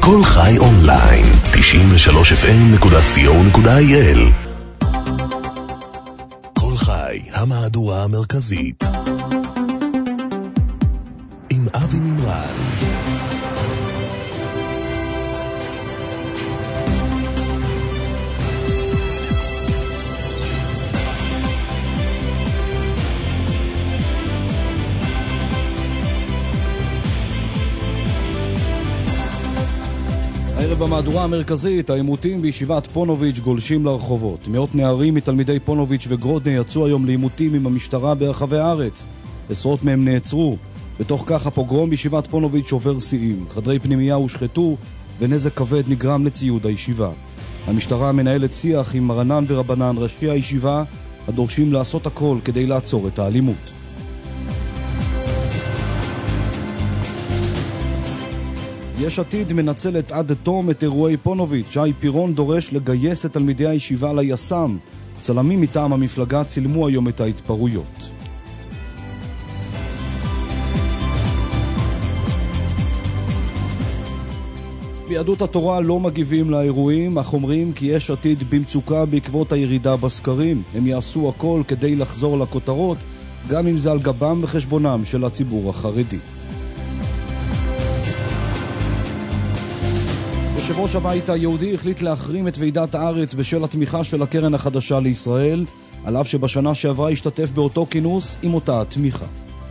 כל חי אונליין, 93fm.co.il. כל חי, המהדורה המרכזית. עם אבי מימרן. הערב במהדורה המרכזית, העימותים בישיבת פונוביץ' גולשים לרחובות. מאות נערים מתלמידי פונוביץ' וגרודנה יצאו היום לעימותים עם המשטרה ברחבי הארץ. עשרות מהם נעצרו. בתוך כך הפוגרום בישיבת פונוביץ' שובר שיאים. חדרי פנימייה הושחתו ונזק כבד נגרם לציוד הישיבה. המשטרה מנהלת שיח עם מרנן ורבנן ראשי הישיבה הדורשים לעשות הכל כדי לעצור את האלימות. יש עתיד מנצלת עד תום את אירועי פונוביץ'. שי פירון דורש לגייס את תלמידי הישיבה ליס"מ. צלמים מטעם המפלגה צילמו היום את ההתפרעויות. ביהדות התורה לא מגיבים לאירועים, אך אומרים כי יש עתיד במצוקה בעקבות הירידה בסקרים. הם יעשו הכל כדי לחזור לכותרות, גם אם זה על גבם וחשבונם של הציבור החרדי. יושב ראש הבית היהודי החליט להחרים את ועידת הארץ בשל התמיכה של הקרן החדשה לישראל, על אף שבשנה שעברה השתתף באותו כינוס עם אותה התמיכה.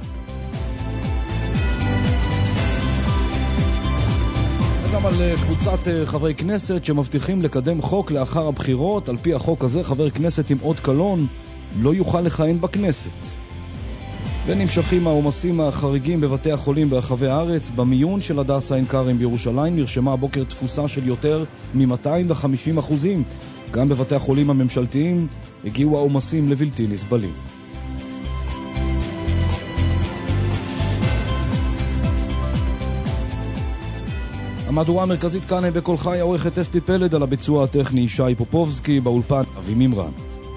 וגם על קבוצת חברי כנסת שמבטיחים לקדם חוק לאחר הבחירות. על פי החוק הזה, חבר כנסת עם עוד קלון לא יוכל לכהן בכנסת. ונמשכים העומסים החריגים בבתי החולים ברחבי הארץ. במיון של הדסה עין כרם בירושלים נרשמה הבוקר תפוסה של יותר מ-250%. גם בבתי החולים הממשלתיים הגיעו העומסים לבלתי נסבלים. המהדורה המרכזית כאן בכל חי, העורכת אסתי פלד, על הביצוע הטכני שי פופובסקי, באולפן אבי מימרן.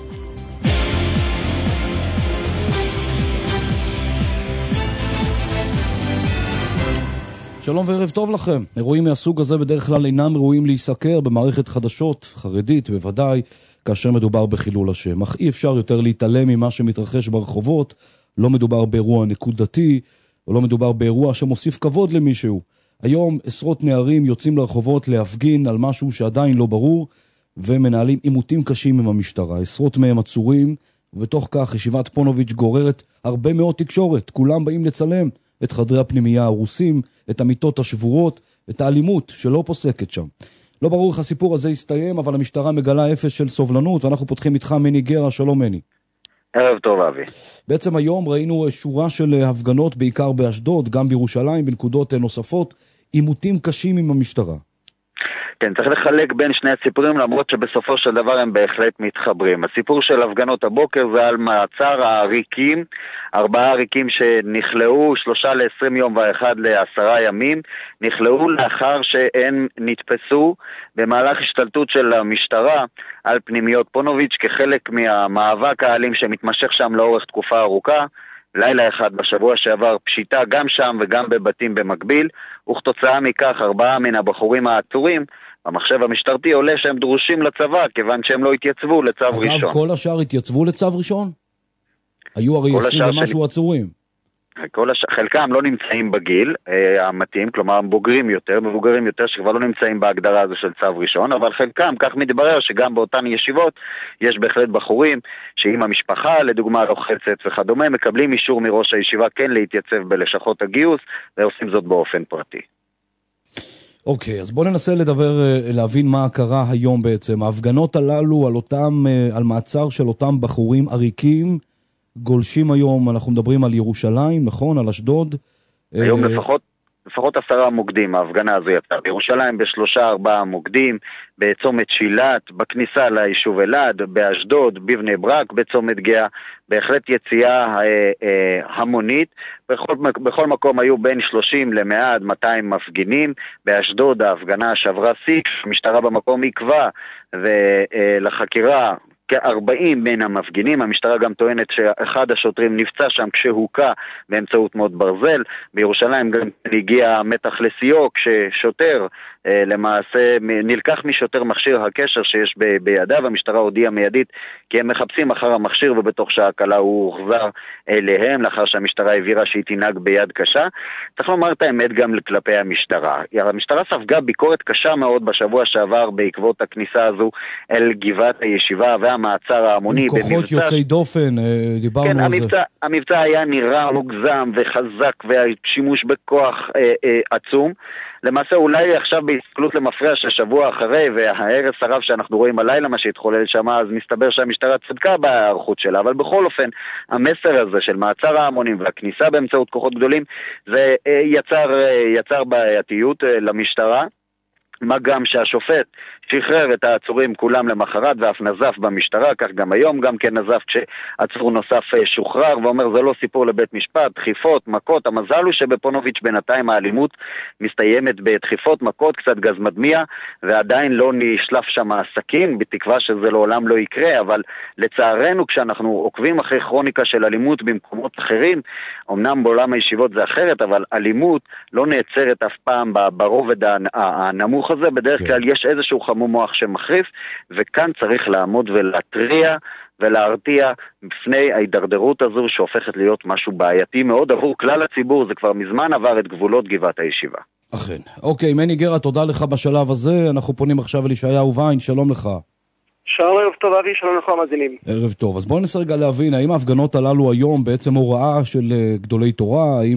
שלום וערב טוב לכם. אירועים מהסוג הזה בדרך כלל אינם ראויים להיסקר במערכת חדשות חרדית, בוודאי כאשר מדובר בחילול השם. אך אי אפשר יותר להתעלם ממה שמתרחש ברחובות. לא מדובר באירוע נקודתי, או לא מדובר באירוע שמוסיף כבוד למישהו. היום עשרות נערים יוצאים לרחובות להפגין על משהו שעדיין לא ברור, ומנהלים עימותים קשים עם המשטרה. עשרות מהם עצורים, ובתוך כך ישיבת פונוביץ' גוררת הרבה מאוד תקשורת. כולם באים לצלם את חדרי הפנימייה הרוסים, את המיטות השבורות, את האלימות שלא פוסקת שם. לא ברור איך הסיפור הזה יסתיים, אבל המשטרה מגלה אפס של סובלנות, ואנחנו פותחים איתך מני גרה. שלום מני. ערב טוב אבי. בעצם היום ראינו שורה של הפגנות, בעיקר באשדוד, גם בירושלים, בנקודות נוספות, עימותים קשים עם המשטרה. כן, צריך לחלק בין שני הסיפורים, למרות שבסופו של דבר הם בהחלט מתחברים. הסיפור של הפגנות הבוקר זה על מעצר העריקים, 4 עריקים שנכלאו, 3 ל-20 יום ו1 ל10 ימים, נכלאו לאחר שהם נתפסו במהלך השתלטות של המשטרה על פנימיות פונוביץ' כחלק מהמאבק האלים שמתמשך שם לאורך תקופה ארוכה. לילה אחד בשבוע שעבר פשיטה גם שם וגם בבתים במקביל, וכתוצאה מכך 4 מן הבחורים העצורים במחשב המשטרתי עולה שהם דרושים לצבא, כיוון שהם לא התייצבו לצו ראשון. אגב, כל השאר התייצבו לצו ראשון? היו הרי 20 ומשהו עצורים. חלקם לא נמצאים בגיל המתאים, כלומר מבוגרים יותר שכבר לא נמצאים בהגדרה הזו של צו ראשון, אבל חלקם, כך מתברר שגם באותן ישיבות יש בהחלט בחורים שאם המשפחה לדוגמה לוחצת וכדומה, מקבלים אישור מראש הישיבה כן להתייצב בלשכות הגיוס, ועושים זאת באופן פרטי. אוקיי, אז בואו ננסה להבין מה קרה היום בעצם. ההפגנות הללו על מעצר של אותם בחורים עריקים, גולשים היום, אנחנו מדברים על ירושלים, נכון? על אשדוד. היום לפחות 10 מוקדים, ההפגנה הזו יצאה. בירושלים ב3-4 מוקדים, בצומת שילת, בכניסה ליישוב אלעד, באשדוד, בבני ברק, בצומת גאה, בהחלט יציאה המונית. בכל מקום היו בין 30 ל100 200 מפגינים. באשדוד ההפגנה שעברה סיק, המשטרה במקום עיכבה ולחקירה כ-40 בין המפגינים. המשטרה גם טוענת שאחד השוטרים נפצע שם כשהוקע באמצעות מוט ברזל. בירושלים גם הגיע מתח לסיוע כששוטר למעשה נלקח משוטר מכשיר הקשר שיש בידיו, המשטרה הודיעה מיידית כי הם מחפשים אחר המכשיר ובתוך שעה קלה הוא הוחזר אליהם לאחר שהמשטרה הבהירה שהיא תנהג ביד קשה. צריך לומר את האמת גם כלפי המשטרה. המשטרה ספגה ביקורת קשה מאוד בשבוע שעבר בעקבות הכניסה הזו אל גבעת הישיבה והמעצר ההמוני. עם כוחות יוצאי דופן, דיברנו על זה. המבצע היה נראה מוגזם וחזק והשימוש בכוח עצום. למעשה אולי עכשיו בהסתכלות למפרע ששבוע אחרי וההרס הרב שאנחנו רואים הלילה מה שהתחולל שם, אז מסתבר שהמשטרה צדקה בהערכות שלה, אבל בכל אופן המסר הזה של מעצר ההמונים והכניסה באמצעות כוחות גדולים זה יצר בעייתיות למשטרה. מה גם שהשופט שחרר את העצורים כולם למחרת ואף נזף במשטרה, כך גם היום גם כן נזף כשעצור נוסף שוחרר ואומר זה לא סיפור לבית משפט, דחיפות, מכות. המזל הוא שבפונוביץ' בינתיים האלימות מסתיימת בדחיפות, מכות, קצת גז מדמיע ועדיין לא נשלף שם הסכין, בתקווה שזה לעולם לא יקרה, אבל לצערנו כשאנחנו עוקבים אחרי כרוניקה של אלימות במקומות אחרים, אמנם בעולם הישיבות זה אחרת, אבל אלימות לא נעצרת אף פעם ברובד הנמוך הזה, בדרך כלל יש איזשהו חמום מוח שמחריף, וכאן צריך לעמוד ולהטריע ולהרתיע בפני ההידרדרות הזו שהופכת להיות משהו בעייתי מאוד עבור כלל הציבור, זה כבר מזמן עבר את גבולות גבעת הישיבה. אכן. אוקיי, מני גרה, תודה לך בשלב הזה, אנחנו פונים עכשיו אל ישעיהו ויין, שלום לך. שלום, ערב טוב אבי, שלום לך המאזינים. ערב טוב, אז בואו ננסה רגע להבין, האם ההפגנות הללו היום בעצם הוראה של גדולי תורה, האם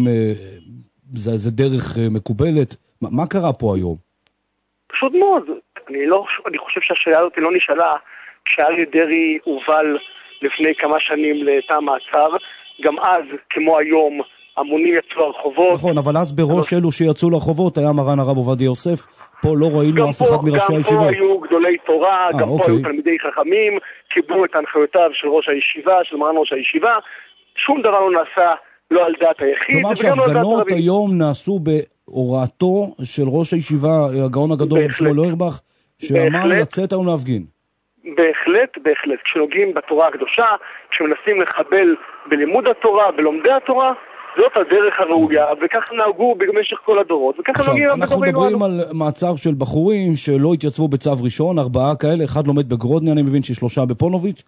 זה דרך מקובלת, מה קרה פה היום? פשוט מאוד, אני חושב שהשאלה הזאת לא נשאלה כשאריה דרעי הובל לפני כמה שנים לתא מעצר, גם אז כמו היום המונים יצאו לרחובות. נכון, אבל אז בראש אלו שיצאו לרחובות היה מרן הרב עובדיה יוסף, פה לא ראינו אף אחד מראשי הישיבה. גם פה היו גדולי תורה, גם פה היו תלמידי חכמים, קיבלו את הנחיותיו של ראש הישיבה, של מרן ראש הישיבה, שום דבר לא נעשה לא על דעת היחיד. כלומר שההפגנות היום נעשו בהוראתו של ראש הישיבה, הגאון הגדול שמואל אוירבך, שאמר לצאת או להפגין. בהחלט. כשנוגעים בתורה הקדושה, כשמנסים לחבל בלימוד התורה, בלומדי התורה, זאת הדרך הראויה, וכך נהגו במשך כל הדורות. עכשיו, אנחנו מדברים על מעצר של בחורים שלא התייצבו בצו ראשון, 4 כאלה, אחד לומד בגרודני, אני מבין ש3 בפונוביץ',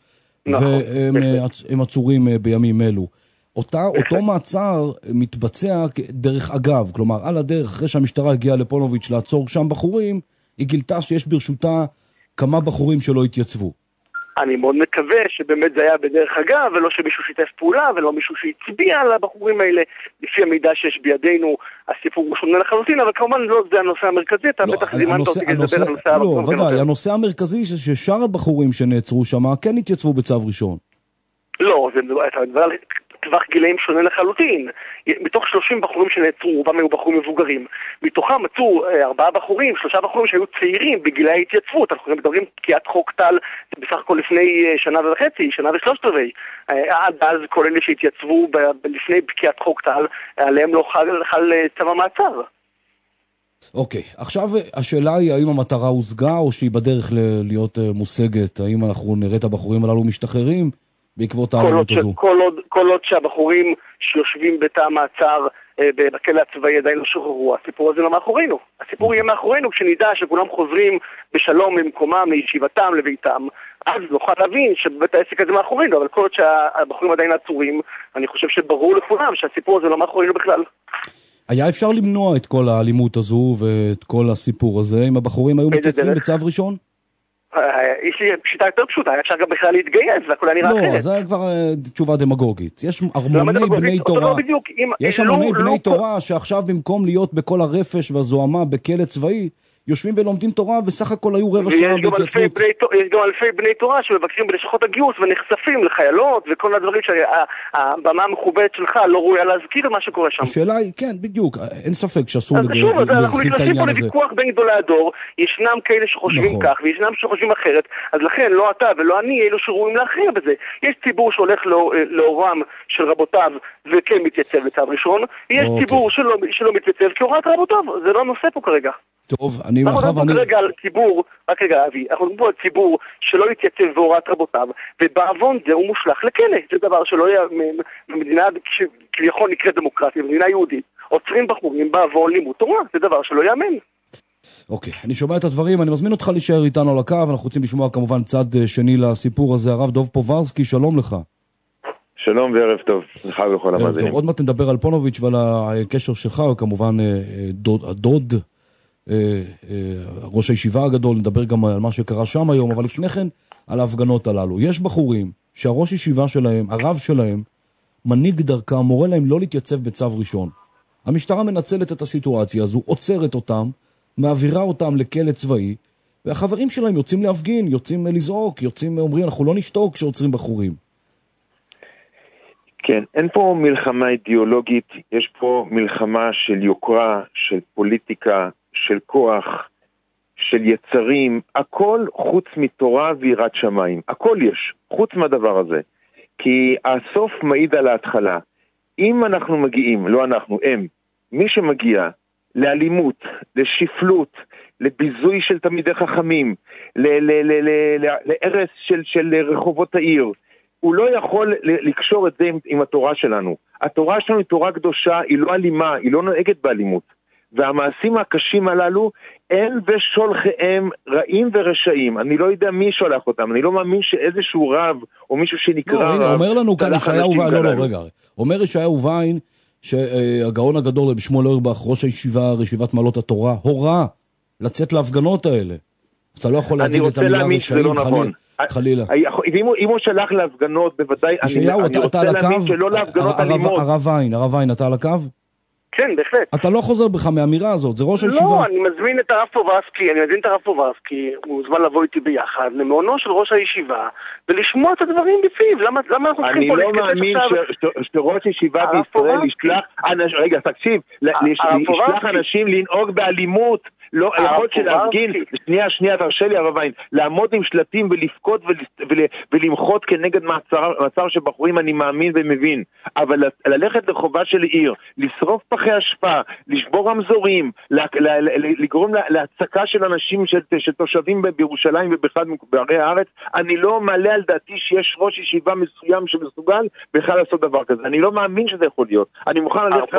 והם עצורים בימים אלו. אותו מעצר מתבצע דרך אגב, כלומר על הדרך אחרי שהמשטרה הגיעה לפונוביץ' לעצור שם בחורים, היא גילתה שיש ברשותה כמה בחורים שלא התייצבו. אני מאוד מקווה שבאמת זה היה בדרך אגב, ולא שמישהו שיתף פעולה, ולא מישהו שהצביע על הבחורים האלה. לפי המידע שיש בידינו, הסיפור הוא שונה לחלוטין, אבל כמובן לא זה הנושא המרכזי, אתה בטח זימנת אותי לדבר על הנושא. לא, ודאי, הנושא המרכזי ששאר הבחורים שנעצרו שם כן התייצבו בצו ראשון. לא, זה דבר טווח גילאים שונה לחלוטין. מתוך 30 בחורים שנעצרו, רובם היו בחורים מבוגרים. מתוכם מצאו 4 בחורים, 3 בחורים שהיו צעירים בגילי ההתייצבות. אנחנו מדברים פקיעת חוק טל בסך הכל לפני 1.5 שנה, 1.75 שנה. עד אז כל אלה שהתייצבו לפני פקיעת חוק טל, עליהם לא חל צו המעצר. אוקיי, עכשיו השאלה היא האם המטרה הושגה או שהיא בדרך להיות מושגת. האם אנחנו נראה את הבחורים הללו משתחררים בעקבות האלימות הזו? כל עוד שהבחורים שיושבים בתא מעצר בכלא הצבאי עדיין לא שוחררו, הסיפור הזה לא מאחורינו. הסיפור יהיה מאחורינו כשנדע שכולם חוזרים בשלום למקומם, לישיבתם, לביתם. אז נוכל להבין שבבית העסק הזה מאחורינו, אבל כל עוד שהבחורים עדיין עצורים, אני חושב שברור לכולם שהסיפור הזה לא מאחורינו בכלל. היה אפשר למנוע את כל האלימות הזו ואת כל הסיפור הזה אם הבחורים היו מתייצבים בצו ראשון? יש לי פשיטה יותר פשוטה, אפשר גם בכלל להתגייס, והכל נראה אחרת. לא, זה כבר תשובה דמגוגית. יש המוני בני תורה, יש המוני בני תורה שעכשיו במקום להיות בכל הרפש והזוהמה בכלא צבאי, יושבים ולומדים תורה, וסך הכל היו רבע שעה בהתייצבות. יש גם אלפי בני תורה שמבקרים בלשכות הגיוס ונחשפים לחיילות, וכל הדברים שהבמה המכובדת שלך לא ראויה להזכיר מה שקורה שם. השאלה היא, כן, בדיוק, אין ספק שאסור להרחיב את העניין הזה. אנחנו נכנסים פה לוויכוח בין גדולי הדור, ישנם כאלה שחושבים כך, וישנם שחושבים אחרת, אז לכן לא אתה ולא אני אלו שראויים להכריע בזה. יש ציבור שהולך לאורם של רבותיו וכן מתייצב לצו ראשון, יש ציבור שלא מתייצב כהוראת רבותיו, זה לא נושא פה כרגע. טוב, אנחנו מדברים כרגע על ציבור, רק רגע אבי, אנחנו מדברים על ציבור שלא יתייצב בהוראת רבותיו, ובעוון זה הוא מושלך לכלא. זה דבר שלא היה במדינה שכביכול נקראת דמוקרטיה, במדינה יהודית, עוצרים בחורים בעוון לימוד תורה, זה דבר שלא יאמן. אוקיי, אני שומע את הדברים, אני מזמין אותך להישאר איתנו על הקו, אנחנו רוצים לשמוע כמובן צד שני לסיפור הזה. הרב דוב פוברסקי, שלום לך. שלום וערב טוב, לך וכל המאזינים. עוד מעט נדבר על פונוביץ' ועל הקשר שלך, וכמובן הדוד, ראש הישיבה הגדול, נדבר גם על מה שקרה שם היום, אבל לפני כן על ההפגנות הללו. יש בחורים שהראש ישיבה שלהם, הרב שלהם, מנהיג דרכם, מורה להם לא להתייצב בצו ראשון. המשטרה מנצלת את הסיטואציה הזו, עוצרת אותם, מעבירה אותם לכלא צבאי, והחברים שלהם יוצאים להפגין, יוצאים לזעוק, אומרים, אנחנו לא נשתוק כשעוצרים בחורים. כן, אין פה מלחמה אידיאולוגית, יש פה מלחמה של יוקרה, של פוליטיקה, של כוח, של יצרים, הכל חוץ מתורה ויראת שמיים, הכל יש, חוץ מהדבר הזה. כי הסוף מעיד על ההתחלה. אם אנחנו מגיעים, לא אנחנו, מי שמגיע לאלימות, לשפלות, לביזוי של תלמידי חכמים, להרס של רחובות העיר, הוא לא יכול לקשור את זה עם התורה שלנו. התורה שלנו היא תורה קדושה, היא לא אלימה, היא לא נוהגת באלימות. והמעשים הקשים הללו, אין ושולחיהם רעים ורשעים. אני לא יודע מי שולח אותם, אני לא מאמין שאיזשהו רב, או מישהו שנקרא רב, אומר לנו כאן ישעיהו ויין, אומר ישעיהו ויין, שהגאון הגדול בשמואל אוירבך, ראש הישיבה, ישיבת מעלות התורה, הורה לצאת להפגנות האלה. אתה לא יכול להגיד את המילה רשעים, חלילה. אם הוא שלח להפגנות, בוודאי, אני רוצה להאמין שלא להפגנות אלימות. הרב ויין, אתה על הקו? כן, בהחלט. אתה לא חוזר בך מהאמירה הזאת, זה ראש הישיבה. לא, אני מזמין את הרב פוברסקי, הוא מוזמן לבוא איתי ביחד, למעונו של ראש הישיבה, ולשמוע את הדברים בפיו. למה אנחנו צריכים פה להתכתש עכשיו? אני לא מאמין שראש ישיבה בישראל ישלח, רגע, תקשיב, ישלח אנשים לנהוג באלימות, לא, יכול שלהפגין, שנייה, תרשה לי הרב ויין, לעמוד עם שלטים ולפקוד ולמחות כנגד מעצר של בחורים, אני מאמין ומבין, אבל ללכת לחובה של עיר, לשרוף פחי השפעה, לשבור רמזורים, לגרום להצקה של אנשים, של תושבים בירושלים ובכלל בערי הארץ, אני לא מעלה על דעתי שיש ראש ישיבה מסוים שמסוגל בכלל לעשות דבר כזה, אני לא מאמין שזה יכול להיות, אני מוכן ללכת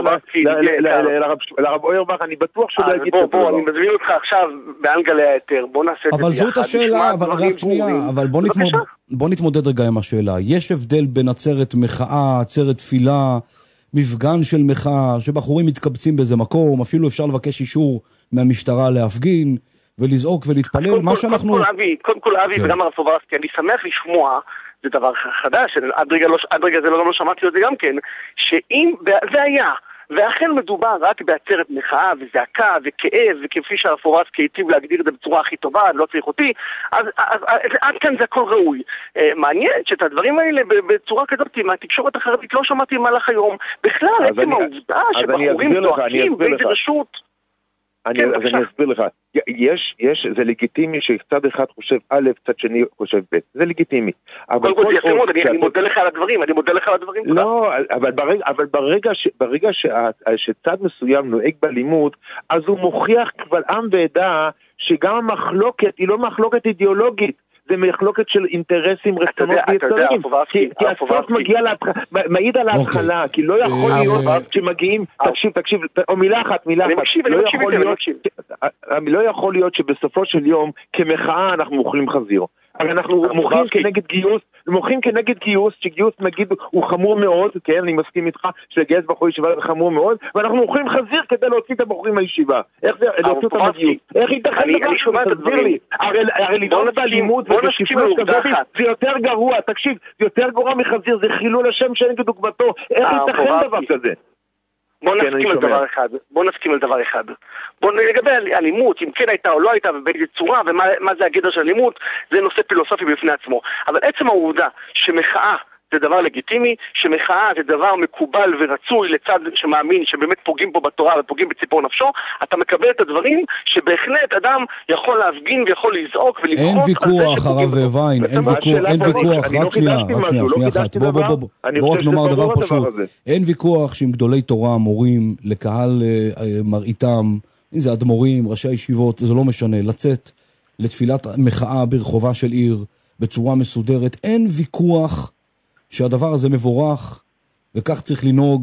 לרב אוירבך, אני בטוח שלא יגיד את זה. אני מזמין אותך עכשיו באנגלי היתר, בוא נעשה את זה ביחד. אבל זאת השאלה, אבל רק שנייה, אבל בוא נתמודד רגע עם השאלה. יש הבדל בין עצרת מחאה, עצרת תפילה, מפגן של מחאה, שבחורים מתקבצים באיזה מקום, אפילו אפשר לבקש אישור מהמשטרה להפגין, ולזעוק ולהתפלל, מה שאנחנו... קודם כל אבי וגם הרב פוברסקי, אני שמח לשמוע, זה דבר חדש, עד רגע זה לא שמעתי את זה גם כן, שאם זה היה, ואכן מדובר רק בעצרת מחאה וזעקה וכאב, וכפי שהרב פוברסקי היטיב להגדיר את זה בצורה הכי טובה, לא צריך אותי, אז עד כאן זה הכל ראוי. מעניין שאת הדברים האלה בצורה כזאת, מהתקשורת החרדית לא שמעתי במהלך היום. בכלל, עצם העובדה שבחורים זועקים באיזה רשות... אז אני אסביר לך, זה לגיטימי שצד אחד חושב א', צד שני חושב ב', זה לגיטימי. קודם כל, יפה מאוד, אני מודה לך על הדברים, לא, אבל ברגע שצד מסוים נוהג באלימות, אז הוא מוכיח קבל עם ועדה שגם המחלוקת היא לא מחלוקת אידיאולוגית, זה מחלוקת של אינטרסים, רצונות ויצרים, כי הסוף מגיע מעיד על ההתחלה, כי לא יכול להיות שמגיעים, תקשיב, או מילה אחת, לא יכול להיות שבסופו של יום, כמחאה אנחנו מוכרים חזיר. אבל אנחנו מוכרים כנגד גיוס, שגיוס נגיד הוא חמור מאוד, כן, אני מסכים איתך, שלגייס בחור ישיבה זה חמור מאוד, ואנחנו מוכרים חזיר כדי להוציא את הבחורים מהישיבה. איך זה, להוציא אותם מהגיוס? איך ייתכן דבר? תסביר לי. הרי לדאוג באלימות ובשפלות כזאת, זה יותר גרוע, תקשיב, זה יותר גרוע מחזיר, זה חילול השם שאין כדוגמתו. איך ייתכן דבר כזה? בוא נסכים על דבר אחד. לגבי אלימות, אם כן הייתה או לא הייתה ובאיזה צורה, ומה זה הגדר של אלימות, זה נושא פילוסופי בפני עצמו. אבל עצם העובדה שמחאה זה דבר לגיטימי, שמחאה זה דבר מקובל ורצוי לצד שמאמין שבאמת פוגעים פה בתורה ופוגעים בציפור נפשו, אתה מקבל את הדברים שבהחלט אדם יכול להפגין ויכול לזעוק ולמחות. אין ויכוח, הרב ויין, אין ויכוח, רק שנייה אחת, בוא רק נאמר דבר פשוט. אין ויכוח שעם גדולי תורה אמורים לקהל מראיתם, אם זה אדמו"רים, ראשי הישיבות, זה לא משנה, לצאת לתפילת מחאה ברחובה של עיר בצורה מסודרת, אין ויכוח שהדבר הזה מבורך, וכך צריך לנהוג,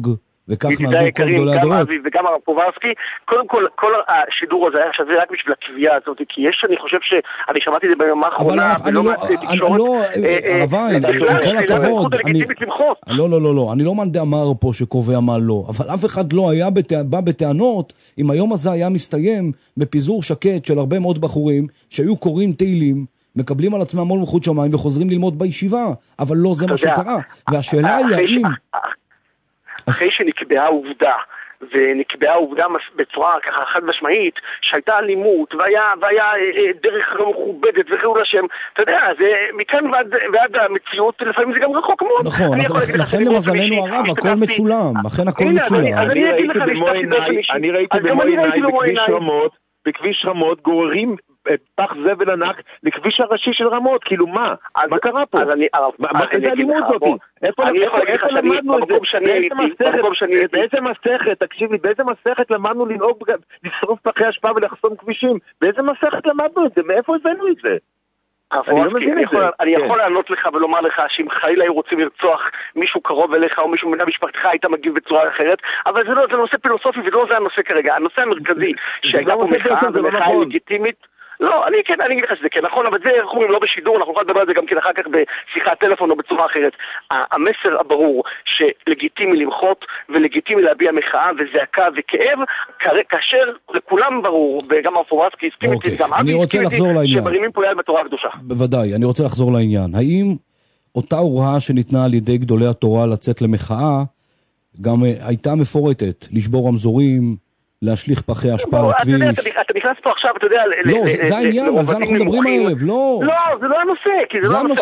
וכך נהגו כל גדולי הדורות. גם אבי וגם הרב פוברסקי, קודם כל השידור הזה היה שווה רק בשביל הקביעה הזאת, כי יש, אני חושב שאני שמעתי את זה ביום האחרונה, ולא מעט תקשורת, הרביין, כל הכבוד, לא, אני לא מנדה אמר פה שקובע מה לא, אבל אף אחד לא היה בא בטענות אם היום הזה היה מסתיים בפיזור שקט של הרבה מאוד בחורים שהיו קוראים תהילים, מקבלים על עצמם עול מלכות שמיים וחוזרים ללמוד בישיבה, אבל לא זה מה שקרה. והשאלה היא האם... אחרי שנקבעה עובדה, ונקבעה עובדה בצורה ככה חד משמעית, שהייתה אלימות, והיה דרך לא מכובדת וחילול השם, אתה יודע, זה מכאן ועד המציאות, לפעמים זה גם רחוק מאוד. נכון, לכן למזלנו הרב, הכל מצולם, לכן הכל מצולם. אני ראיתי במו עיניי בכביש רמות גוררים פח זבל ענק לכביש הראשי של רמות, כאילו מה? מה קרה פה? איזה אלימות זאתי? איפה למדנו את זה? באיזה מסכת, תקשיב לי, באיזה מסכת למדנו לנהוג, לשרוף פחי השפעה ולחסום כבישים? באיזה מסכת למדנו את זה? מאיפה הבאנו את זה? אני יכול לענות לך ולומר לך שאם חלילה היו רוצים לרצוח מישהו קרוב אליך או מישהו מבני משפחתך היית מגיב בצורה אחרת, אבל זה נושא פילוסופי ולא זה הנושא כרגע. הנושא המרכזי שהייתה פה מחאה ומחאה לגיטימית, לא, אני אגיד לך שזה כן נכון, אבל זה לא בשידור, אנחנו יכולים לדבר על זה גם כן אחר כך בשיחת טלפון או בצורה אחרת. המסר הברור שלגיטימי למחות ולגיטימי להביע מחאה וזעקה וכאב, כאשר לכולם ברור, וגם פוברסקי הסכים איתי, גם אבי הסכים איתי, שמרימים פה יד בתורה הקדושה. בוודאי, אני רוצה לחזור לעניין. האם אותה הוראה שניתנה על ידי גדולי התורה לצאת למחאה, גם הייתה מפורטת, לשבור רמזורים, להשליך פחי השפעה לכביש? אתה נכנס פה עכשיו, אתה יודע... לא, זה העניין, על זה אנחנו מדברים הערב, לא. לא, זה לא הנושא, כי זה לא הנושא.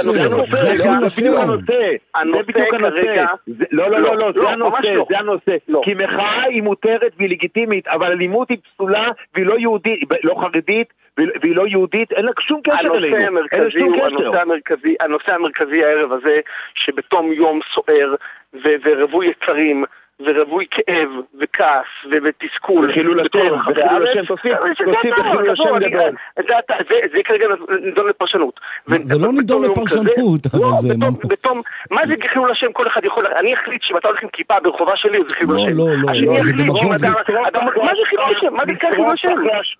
זה בדיוק הנושא. לא, זה הנושא. כי מחאה היא מותרת והיא לגיטימית, אבל אלימות היא פסולה והיא לא יהודית, לא חרדית, והיא לא יהודית, אין לה שום קשר אלינו. הנושא המרכזי הערב הזה, שבתום יום סוער ורווי יצרים, ורבוי כאב וכעס ותסכול וחילול השם, תוסיף בחילול השם גדול. זה כרגע נידון לפרשנות. זה לא נידון לפרשנות, אבל זה... מה זה חילול השם? כל אחד יכול... אני אחליט שאם אתה הולך עם כיפה ברחובה שלי זה חילול השם. לא, מה זה חילול השם? מה זה חילול השם?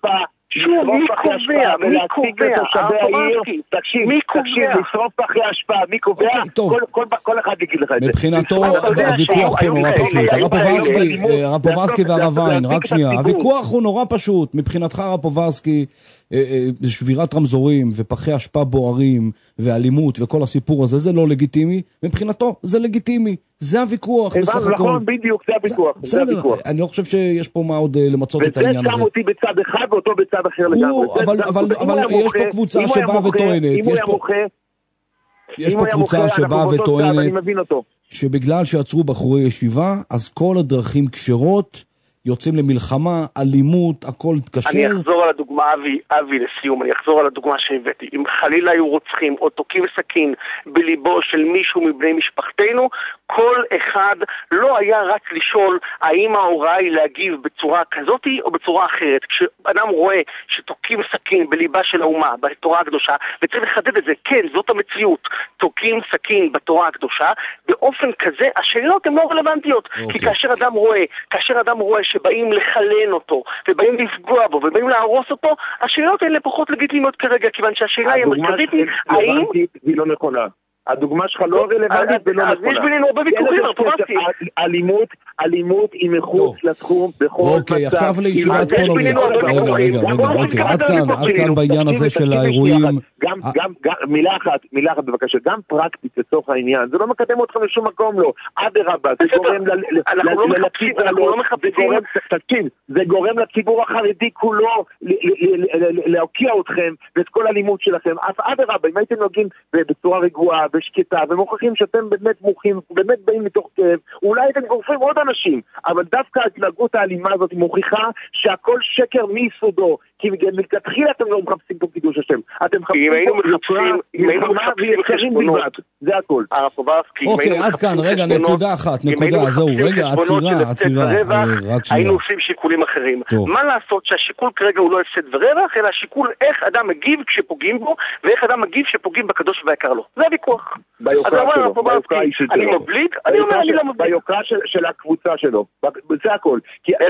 מי קובע? תקשיב, לשרוף פחי השפעה, מי קובע? כל אחד יגיד לך את זה. מבחינתו, הוויכוח פה נורא פשוט. הרב פוברסקי והרביין, רק שנייה. הוויכוח הוא נורא פשוט. מבחינתך הרב פוברסקי, שבירת רמזורים ופחי השפעה בוערים ואלימות וכל הסיפור הזה, זה לא לגיטימי. מבחינתו, זה לגיטימי. זה הוויכוח בסך הכל. נכון, בדיוק, זה הוויכוח. בסדר, אני לא חושב שיש פה מה עוד למצות את העניין הזה. וזה שם אותי בצד אחד ואותו בצד אחר לגמרי. אבל יש פה קבוצה שבאה וטוענת, יש פה קבוצה שבאה וטוענת שבגלל שיצרו בחורי ישיבה, אז כל הדרכים כשרות, יוצאים למלחמה, אלימות, הכל תקשר. אני אחזור על הדוגמה, אבי לסיום, אני אחזור על הדוגמה שהבאתי. אם חלילה היו רוצחים או תוקים סכין בליבו של מישהו מבני משפחתנו, כל אחד לא היה רק לשאול האם ההוראה היא להגיב בצורה כזאת או בצורה אחרת. כשאדם רואה שתוקים סכין בליבה של האומה, בתורה הקדושה, וצריך לחדד את זה, כן, זאת המציאות, תוקים סכין בתורה הקדושה, באופן כזה השאלות הן לא רלוונטיות. כי כאשר אדם רואה שבאים לחלן אותו, ובאים לפגוע בו, ובאים להרוס אותו, השאלות האלה פחות לגיטימיות כרגע, כיוון שהשאלה היא המרכזית היא, האם... היא לא נכונה. הדוגמה שלך לא רלוונטית ולא נכונה. אז יש בינינו הרבה ויכוחים, ארטורסקי. אלימות היא מחוץ לתחום בכל מצב. אוקיי, עכשיו לישיבת פונוביץ'. רגע, אוקיי, עד כאן בעניין הזה של האירועים. מילה אחת בבקשה, גם פרקטית לצורך העניין, זה לא מקדם אתכם לשום מקום לא. אדרבה, זה גורם זה גורם לציבור החרדי כולו להוקיע אתכם ואת כל הלימוד שלכם. אז אדרבה, אם הייתם נוגעים בצורה רגועה ושקטה, ומוכחים שאתם באמת מוחים, באמת באים מתוך כאב, אולי אתם גורפים עוד אנשים, אבל דווקא ההתנהגות האלימה הזאת מוכיחה שהכל שקר מיסודו. כי מתחילה אתם לא מחפשים פה קידוש השם. אתם מחפשים פה יוקרה, מלחמה ויצרים בלבד. זה הכל. אוקיי, עד כאן, רגע, נקודה, זהו, רגע, עצירה, היינו עושים שיקולים אחרים. מה לעשות שהשיקול כרגע הוא לא הפסד ורווח, אלא השיקול איך אדם מגיב כשפוגעים בו, ואיך אדם מגיב כשפוגעים בקדוש והיקר לו. זה הוויכוח. ביוקרה שלו, ביוקרה האישית שלו. אני מבליג, אני אומר, אני לא מבליג. ביוקרה של הקבוצה שלו, זה הכל.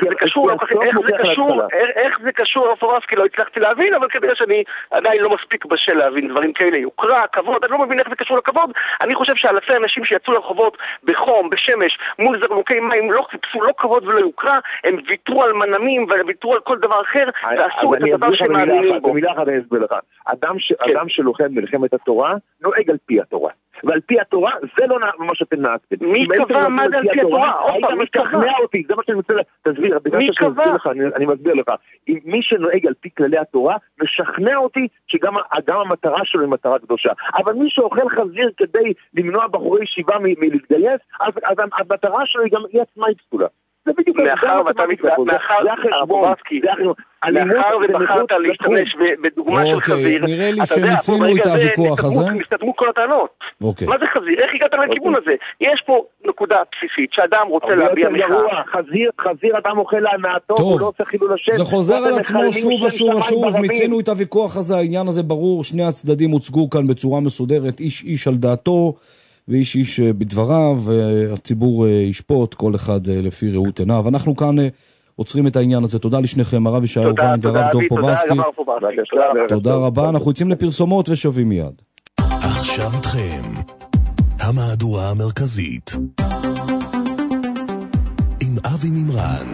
איך זה קשור, רפורסקי, לא הצלחתי להבין, אבל כנראה שאני עדיין לא מספיק בשל להבין דברים כאלה. יוקרה, כבוד, אני לא מבין איך זה קשור לכבוד. אני חושב שאלפי אנשים שיצאו לרחובות בחום, בשמש, מול זרנוקי מים, לא חיפשו לא כבוד ולא יוקרה, הם ויתרו על מנמים וויתרו על כל דבר אחר, ועשו את הדבר שהם מאמינים בו. במילה אחת אני אסביר לך. אדם שלוחם מלחמת התורה, נוהג על פי התורה. ועל פי התורה, זה לא מה שאתם נהגתם. מי קבע מה זה על פי התורה? היית משכנע אותי, זה מה שאני רוצה תסביר. מי קבע? אני מסביר לך. מי שנוהג על פי כללי התורה, משכנע אותי שגם המטרה שלו היא מטרה קדושה. אבל מי שאוכל חזיר כדי למנוע בחורי ישיבה מלהתגייס, אז המטרה שלו היא גם היא עצמה פסולה. מאחר ובחרת להשתמש בדוגמה של חזיר, נראה לי שמיצינו את הוויכוח הזה. מסתתמו כל הטענות. מה זה חזיר? איך הגעת לכיוון הזה? יש פה נקודה בסיסית שאדם רוצה להביע מחאה. חזיר אדם אוכל להנאתו, הוא לא עושה חילול השם. זה חוזר על עצמו שוב, מיצינו את הוויכוח הזה, העניין הזה ברור, שני הצדדים הוצגו כאן בצורה מסודרת, איש על דעתו, ואיש איש בדבריו, הציבור ישפוט, כל אחד לפי ראות עיניו. אנחנו כאן עוצרים את העניין הזה. תודה לשניכם, הרב ישעיהו ויין והרב דוב פוברסקי. תודה רבה, אנחנו יוצאים לפרסומות ושווים מיד. עכשיו איתכם, המהדורה המרכזית, עם אבי מימרן.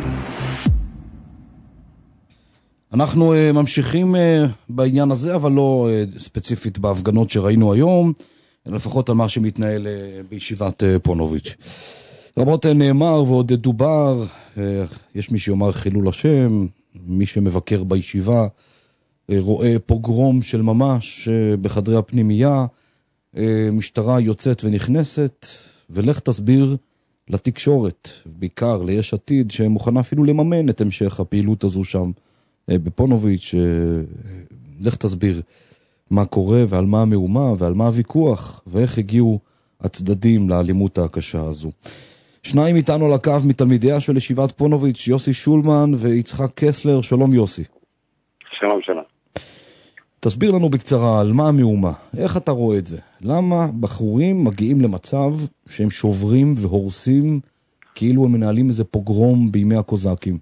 אנחנו ממשיכים בעניין הזה, אבל לא ספציפית בהפגנות שראינו היום, לפחות על מה שמתנהל בישיבת פונוביץ'. רבות נאמר ועוד דובר, יש מי שיאמר חילול השם, מי שמבקר בישיבה רואה פוגרום של ממש בחדרי הפנימייה, משטרה יוצאת ונכנסת, ולך תסביר לתקשורת, בעיקר ליש עתיד, שמוכנה אפילו לממן את המשך הפעילות הזו שם בפונוביץ', לך תסביר מה קורה ועל מה המהומה ועל מה הוויכוח ואיך הגיעו הצדדים לאלימות הקשה הזו. שניים איתנו על הקו מתלמידיה של ישיבת פונוביץ', יוסי שולמן ויצחק קסלר. שלום יוסי. שלום שלום. תסביר לנו בקצרה על מה המהומה, איך אתה רואה את זה? למה בחורים מגיעים למצב שהם שוברים והורסים כאילו הם מנהלים איזה פוגרום בימי הקוזקים?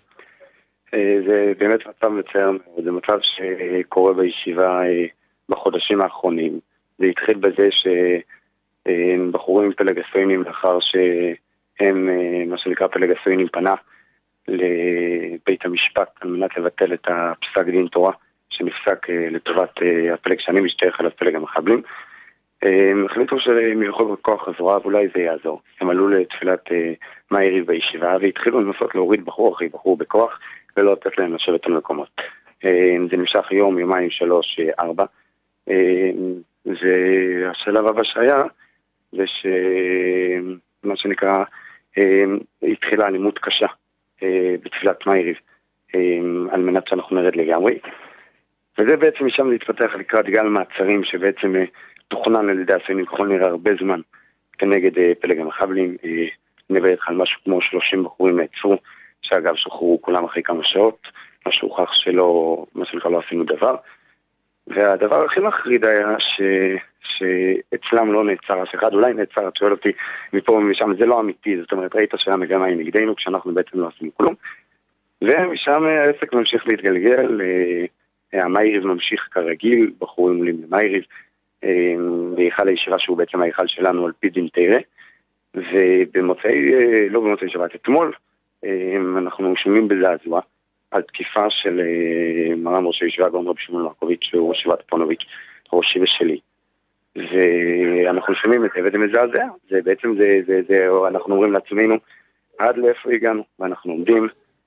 זה באמת מצב מצער, זה מצב שקורה בישיבה בחודשים האחרונים. זה התחיל בזה שבחורים פלגסוינים, לאחר שהם, מה שנקרא פלגסוינים, פנה לבית המשפט על מנת לבטל את הפסק דין תורה שנפסק לטובת הפלג שאני משתייך עליו, פלג המחבלים. הם החליטו שהם יכולו בכוח הזרוע ואולי זה יעזור. הם עלו לתפילת מאירי בישיבה והתחילו לנסות להוריד בחור אחרי בחור בכוח ולא לתת להם לשבת על מקומות. זה נמשך יום, יומיים, 3, 4. והשלב הבא שהיה זה שמה שנקרא התחילה אלימות קשה בתפילת מאירי על מנת שאנחנו נרד לגמרי. וזה בעצם משם להתפתח לקראת גל מעצרים שבעצם תוכנן על ידי הסיינים ככל נראה הרבה זמן כנגד פלג המחבלים. נביא לך על משהו כמו 30 בחורים נעצרו, שאגב שוחררו כולם אחרי כמה שעות, מה שהוכח שלא, מה שנקרא לא עשינו דבר. והדבר הכי מחריד היה שאצלם לא נעצר אף אחד, אולי נעצר, את שואל אותי מפה ומשם, זה לא אמיתי, זאת אומרת ראית שהמגמה היא נגדנו כשאנחנו בעצם לא עשינו כלום. ומשם העסק ממשיך להתגלגל, המאיריב ממשיך כרגיל, בחורים עולים למאיריב, בהיכל הישיבה שהוא בעצם ההיכל שלנו על פי דין תורה, ובמוצאי, לא במוצאי שבת, אתמול, אנחנו שומעים בזעזוע על תקיפה של מר"ם ראש הישיבה גאון רבי שמעון מרקוביץ' שהוא ראש ישיבת פונוביץ', ראשי ושלי, ואנחנו שומעים את זה וזה מזעזע. זה בעצם אנחנו אומרים לעצמנו עד לאיפה הגענו, ואנחנו עומדים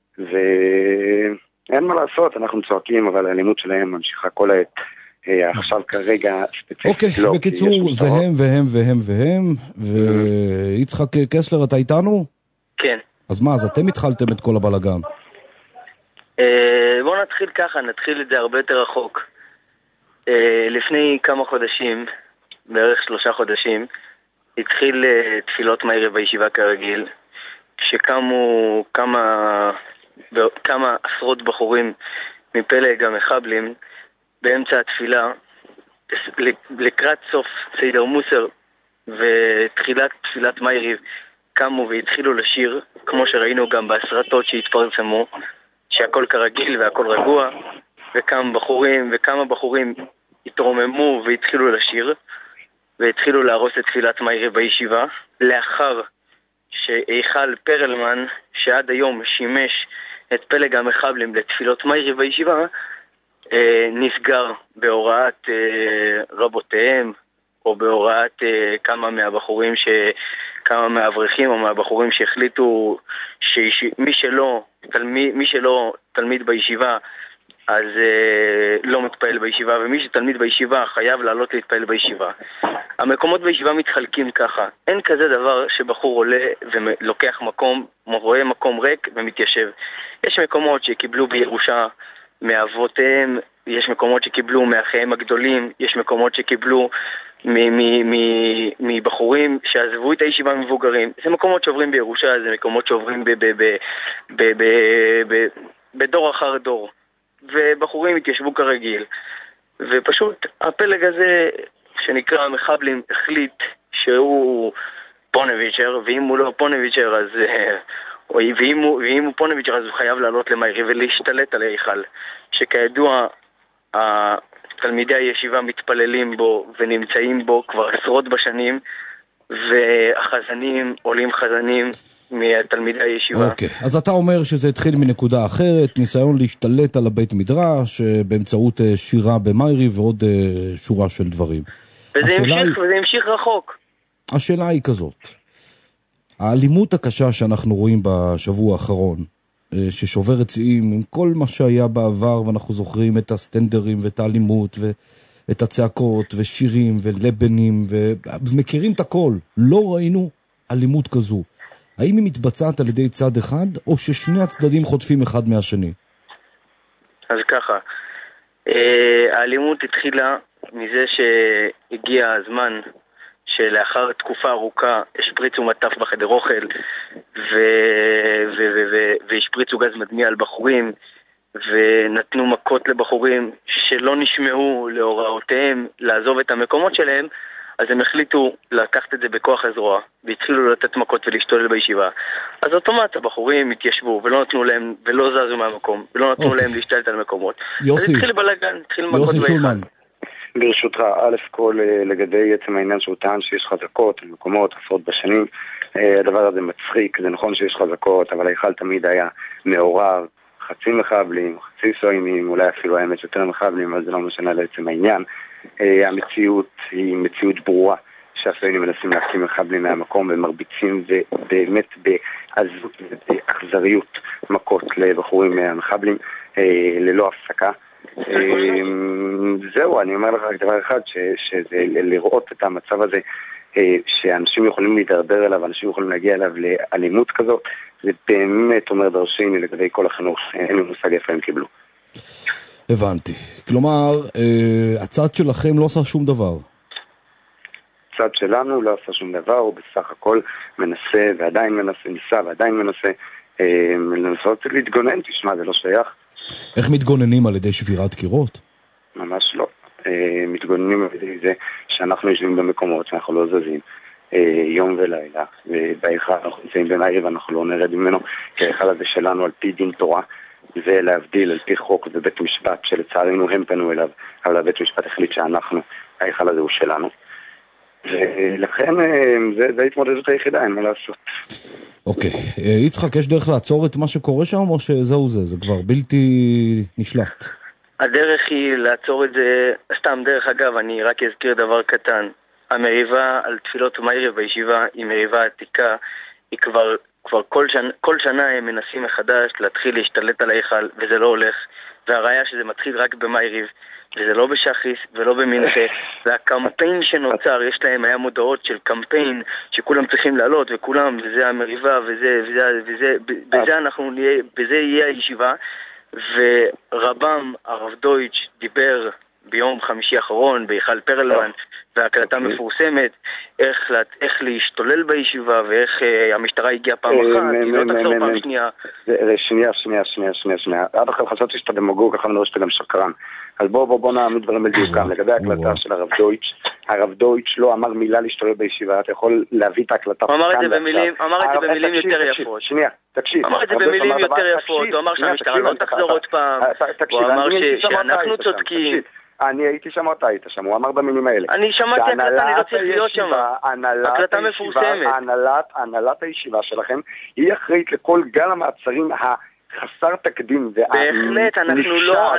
ואין מה לעשות, אנחנו צועקים, אבל האלימות שלהם ממשיכה כל העת. עכשיו כרגע ספציפית לא. אוקיי, בקיצור זה הם והם והם והם. ויצחק קסלר, אתה איתנו? כן. אז מה, אז אתם התחלתם את כל הבלגן? בואו נתחיל ככה, נתחיל את זה הרבה יותר רחוק. לפני כמה חודשים, בערך 3 חודשים, התחיל תפילות מערב בישיבה כרגיל, שקמו כמה עשרות בחורים מפלג המחבלים באמצע התפילה, לקראת סוף סדר מוסר ותחילת תפילת מערב, קמו והתחילו לשיר, כמו שראינו גם בהסרטות שהתפרסמו, שהכל כרגיל והכל רגוע, וכמה בחורים התרוממו והתחילו לשיר, והתחילו להרוס את תפילת מערב בישיבה, לאחר שהיכל פרלמן, שעד היום שימש את פלג המחבלים לתפילות מערב בישיבה, נסגר בהוראת רבותיהם, או בהוראת כמה מהאברכים או מהבחורים שהחליטו שמי שלא תלמיד בישיבה אז לא מתפעל בישיבה, ומי שתלמיד בישיבה חייב לעלות להתפעל בישיבה. המקומות בישיבה מתחלקים ככה, אין כזה דבר שבחור עולה ולוקח מקום, רואה מקום ריק ומתיישב. יש מקומות שקיבלו בירושה מאבותיהם, יש מקומות שקיבלו מאחיהם הגדולים, יש מקומות שקיבלו מבחורים שעזבו את הישיבה מבוגרים. זה מקומות שעוברים בירושה, זה מקומות שעוברים בדור אחר דור, ובחורים התיישבו כרגיל, ופשוט הפלג הזה שנקרא מחבלים החליט שהוא פונביצ'ר, ואם הוא לא פונביצ'ר אז ואם הוא פונביצ'ר אז הוא חייב לעלות למערב ולהשתלט על היכל, שכידוע תלמידי הישיבה מתפללים בו ונמצאים בו כבר עשרות בשנים, והחזנים עולים חזנים מתלמידי הישיבה. אוקיי, אז אתה אומר שזה התחיל מנקודה אחרת, ניסיון להשתלט על הבית מדרש באמצעות שירה במערב ועוד שורה של דברים. וזה המשיך רחוק. השאלה היא כזאת, האלימות הקשה שאנחנו רואים בשבוע האחרון, ששוברת שיאים עם כל מה שהיה בעבר, ואנחנו זוכרים את הסטנדרים ואת האלימות ואת הצעקות ושירים ולבנים ומכירים את הכל, לא ראינו אלימות כזו. האם היא מתבצעת על ידי צד אחד, או ששני הצדדים חוטפים אחד מהשני? אז ככה, האלימות התחילה מזה שהגיע הזמן שלאחר תקופה ארוכה השפריצו מטף בחדר אוכל והשפריצו גז מדמיע על בחורים ונתנו מכות לבחורים שלא נשמעו להוראותיהם לעזוב את המקומות שלהם, אז הם החליטו לקחת את זה בכוח הזרוע והתחילו לתת מכות ולהשתולל בישיבה. אז אוטומט הבחורים התיישבו ולא נתנו להם, ולא זזו מהמקום, ולא נתנו להם להשתלט על מקומות. יוסי, אז התחיל בלגן, התחיל מכות יוסי שולמן, ברשותך, א' כל לגבי עצם העניין שהוא טען שיש חזקות על מקומות עשרות בשנים, הדבר הזה מצחיק, זה נכון שיש חזקות, אבל היכל תמיד היה מעורב, חצי מחבלים, חצי סוימים, אולי אפילו האמת יותר מחבלים, אבל זה לא משנה לעצם העניין. המציאות היא מציאות ברורה שהסוינים מנסים להקטין מחבלים מהמקום ומרביצים ובאמת בעזות ובאכזריות מכות לבחורים מהמחבלים ללא הפסקה. זהו, אני אומר לך רק דבר אחד, שזה לראות את המצב הזה שאנשים יכולים להידרדר אליו, אנשים יכולים להגיע אליו לאלימות כזאת, זה באמת אומר דרשני לגבי כל החינוך, אין לי מושג איפה הם קיבלו. הבנתי. כלומר, הצד שלכם לא עשה שום דבר. הצד שלנו לא עשה שום דבר, הוא בסך הכל מנסה ועדיין מנסה, ניסה ועדיין מנסה לנסות להתגונן, תשמע, זה לא שייך. איך מתגוננים על ידי שבירת קירות? ממש לא. מתגוננים על ידי זה שאנחנו יושבים במקומות שאנחנו לא זזים יום ולילה, ובהיכל אנחנו נמצאים במערב, אנחנו לא נרד ממנו, כי ההיכל הזה שלנו על פי דין תורה, זה להבדיל על פי חוק ובית משפט שלצערנו הם פנו אליו, אבל הבית משפט החליט שאנחנו, ההיכל הזה הוא שלנו, ולכן זה ההתמודדות היחידה, אין מה לעשות. אוקיי, יצחק, יש דרך לעצור את מה שקורה שם, או שזהו זה כבר בלתי נשלט? הדרך היא לעצור את זה, סתם דרך אגב, אני רק אזכיר דבר קטן, המריבה על תפילות מערב בישיבה היא מריבה עתיקה, היא כבר כל שנה הם מנסים מחדש להתחיל להשתלט על ההיכל, וזה לא הולך, והראיה שזה מתחיל רק במערב, וזה לא בשחיס ולא במנחה, והקמפיין שנוצר, יש להם היה מודעות של קמפיין שכולם צריכים לעלות, וכולם, וזה המריבה, בזה אנחנו נהיה, בזה יהיה הישיבה, ורבם, הרב דויטש, דיבר ביום חמישי האחרון בהיכל פרלמן, והקלטה מפורסמת, איך להשתולל בישיבה, ואיך המשטרה הגיעה פעם אחת, היא לא תחזור פעם שנייה. שנייה. עד אחר חשבתי שאתה דמגוג, ככה נראה שאתה גם שקרן. אז בוא נעמיד דברים בדיוקם. לגבי ההקלטה של הרב דויטש לא אמר מילה להשתולל בישיבה, אתה יכול להביא את ההקלטה. הוא אמר את זה במילים יותר יפות. שנייה, תקשיב. אמר את זה במילים יותר יפות, הוא אמר שהמשטרה לא תחזור עוד פעם, הוא אמר שאנחנו צודקים. אני הייתי שם, אתה היית שם, הוא אמר במילים האלה. אני שמעתי הקלטה, אני לא צריך להיות שם. הקלטה מפורסמת. הנהלת הישיבה שלכם היא אחראית לכל גל המעצרים החסר תקדים. בהחלט, אנחנו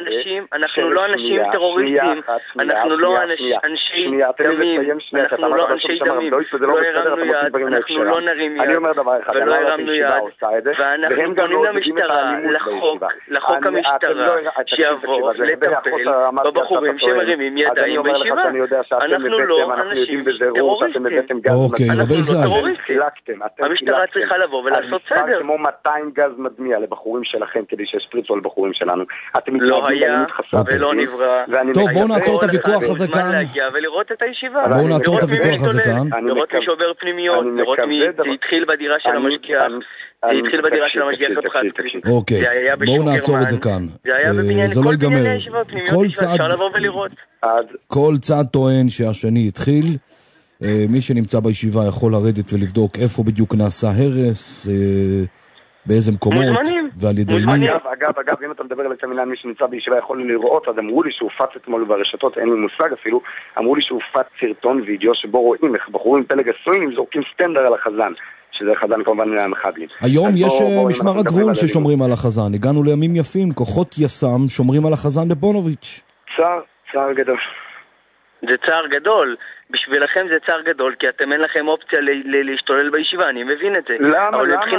לא אנשים טרוריסטים, אנחנו לא אנשי דמים, אנחנו לא אנשי דמים, לא הרמנו יד, אנחנו לא נרים יד, ולא הרמנו יד, ואנחנו פונים למשטרה, לחוק המשטרה, שיבוא לטפל בבחורים שמרימים ידיים בישיבה. אנחנו לא אנשים טרוריסטים, אנחנו לא טרוריסטים. המשטרה צריכה לבוא ולעשות סדר. כמו 200 גז מדמיע לבחורים שלכם כדי שישפריצו על בחורים שלנו. לא היה ולא נברא. טוב, בואו נעצור את הוויכוח הזה כאן. ולראות את הישיבה. בואו נעצור את הוויכוח הזה כאן. לראות מי שובר פנימיות, לראות מי התחיל בדירה של המשגיח. זה התחיל בדירה של המשגיח בפחדקי. אוקיי, בואו נעצור את זה כאן. זה היה בבניין, כל בנייני הישיבה פנימיות, אפשר לבוא ולראות. כל צד טוען שהשני התחיל. מי שנמצא בישיבה יכול לרדת ולבדוק איפה בדיוק נעשה הרס, באיזה מקומות, ועל ידי מי. אגב, אם אתה מדבר על המילן, מי שנמצא בישיבה יכול לראות, אז אמרו לי שהופץ אתמול ברשתות, אין לי מושג אפילו, אמרו לי שהופץ סרטון וידאו שבו רואים איך בחורים פלג הסוינים זורקים סטנדר על החזן, שזה חזן כמובן מהמחבלים. היום יש משמר הגבול ששומרים על החזן, הגענו לימים יפים, כוחות יס"מ שומרים על החזן בפונוביץ'. צער גדול. זה צער גדול, בשבילכם זה צער גדול, כי אתם אין לכם אופציה להשתולל בישיבה, אני מבין את זה. למה?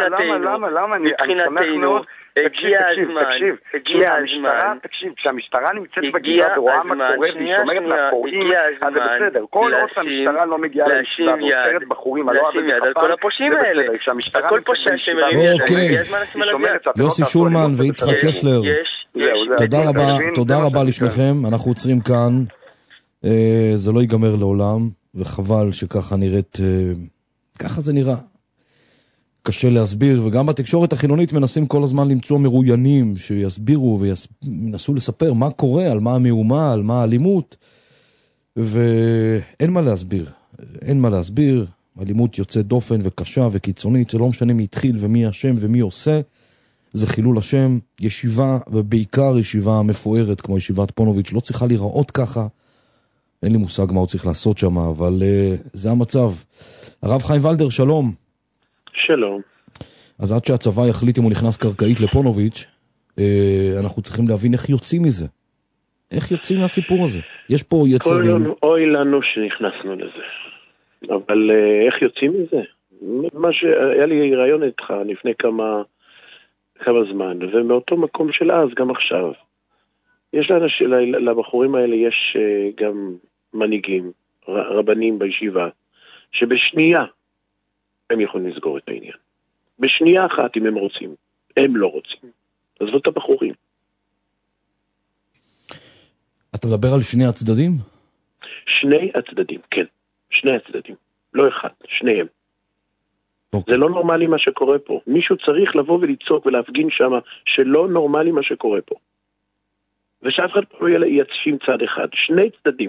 מבחינתנו, הגיע הזמן, כשהמשטרה נמצאת בגילה ורואה מה קורה והיא שומרת מהפורעים, אז זה בסדר. כל עוד המשטרה לא מגיעה לישיבה ועוצרת בחורים, לשים יד על כל הפושעים האלה, כל פושע שמרים יד, הגיע הזמן לשים על היד. יוסי שולמן ויצחק קסלר, תודה רבה לשניכם, אנחנו עוצרים כאן. זה לא ייגמר לעולם, וחבל שככה נראית, ככה זה נראה. קשה להסביר, וגם בתקשורת החילונית מנסים כל הזמן למצוא מרואיינים שיסבירו וינסו לספר מה קורה, על מה המהומה, על מה האלימות, ואין מה להסביר, אלימות יוצאת דופן וקשה וקיצונית, זה לא משנה מי התחיל ומי השם ומי עושה, זה חילול השם, ישיבה, ובעיקר ישיבה מפוארת כמו ישיבת פונוביץ', לא צריכה להיראות ככה, אין לי מושג מה הוא צריך לעשות שם, אבל זה המצב. הרב חיים ולדר, שלום. שלום. אז עד שהצבא יחליט אם הוא נכנס קרקעית לפונוביץ', אנחנו צריכים להבין איך יוצאים מזה. איך יוצאים מהסיפור הזה? יש פה יצרים. אוי לנו שנכנסנו לזה. אבל איך יוצאים מזה? מה שהיה לי רעיון איתך לפני כמה זמן, ומאותו מקום של אז, גם עכשיו. יש לבחורים האלה יש גם מנהיגים, רבנים בישיבה, שבשנייה הם יכולים לסגור את העניין. בשנייה אחת אם הם רוצים, הם לא רוצים. אז זאת הבחורים. אתה מדבר על שני הצדדים? שני הצדדים, כן. שני הצדדים. לא אחד, שניהם. זה לא נורמלי מה שקורה פה. מישהו צריך לבוא וליצוק ולהפגין שם שלא נורמלי מה שקורה פה. ושאף אחד פה לא יצשים צד אחד. שני צדדים.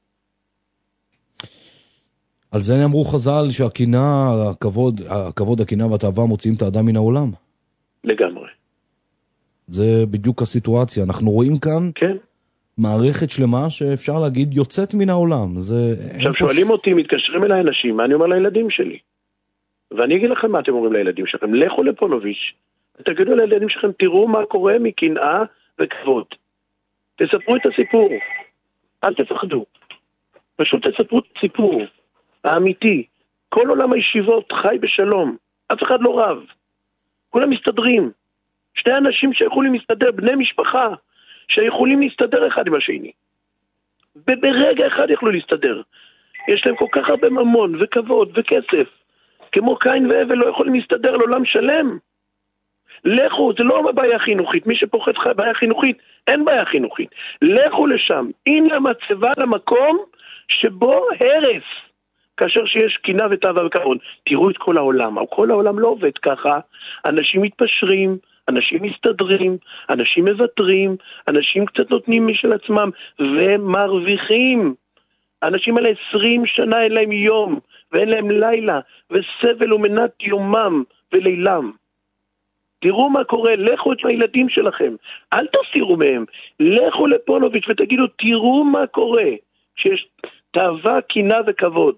על זה אמרו חז"ל שהקינה, הכבוד, הקינה והתאווה מוציאים את האדם מן העולם. לגמרי. זה בדיוק הסיטואציה. אנחנו רואים כאן מערכת שלמה שאפשר להגיד יוצאת מן העולם. עכשיו שואלים אותי, מתקשרים אליי אנשים, מה אני אומר לילדים שלי? ואני אגיד לכם מה אתם אומרים לילדים שלכם. לכו לפונוביץ', תגידו לילדים שלכם, תראו מה קורה מקנאה וכבוד. תספרו את הסיפור. אל תפחדו. פשוט תספרו את הסיפור. האמיתי. כל עולם הישיבות חי בשלום. אף אחד לא רב. כולם מסתדרים. שני אנשים שיכולים להסתדר, בני משפחה, שיכולים להסתדר אחד עם השני. ברגע אחד יכלו להסתדר. יש להם כל כך הרבה ממון וכבוד וכסף. כמו קין והבל לא יכולים להסתדר על עולם שלם. לכו, זה לא בעיה חינוכית, מי שפוחד בעיה חינוכית, אין בעיה חינוכית. לכו לשם, הנה המצבה למקום שבו הרס, כאשר שיש קינה ותאווה וכבוד. תראו את כל העולם, כל העולם לא עובד ככה, אנשים מתפשרים, אנשים מסתדרים, אנשים מבטרים, אנשים קצת נותנים משל עצמם ומרוויחים. אנשים על 20 שנה אין להם יום ואין להם לילה, וסבל ומנת יומם ולילם. תראו מה קורה, לכו את הילדים שלכם, אל תסירו מהם, לכו לפונוביץ' ותגידו, תראו מה קורה, שיש תאווה, קינה וכבוד.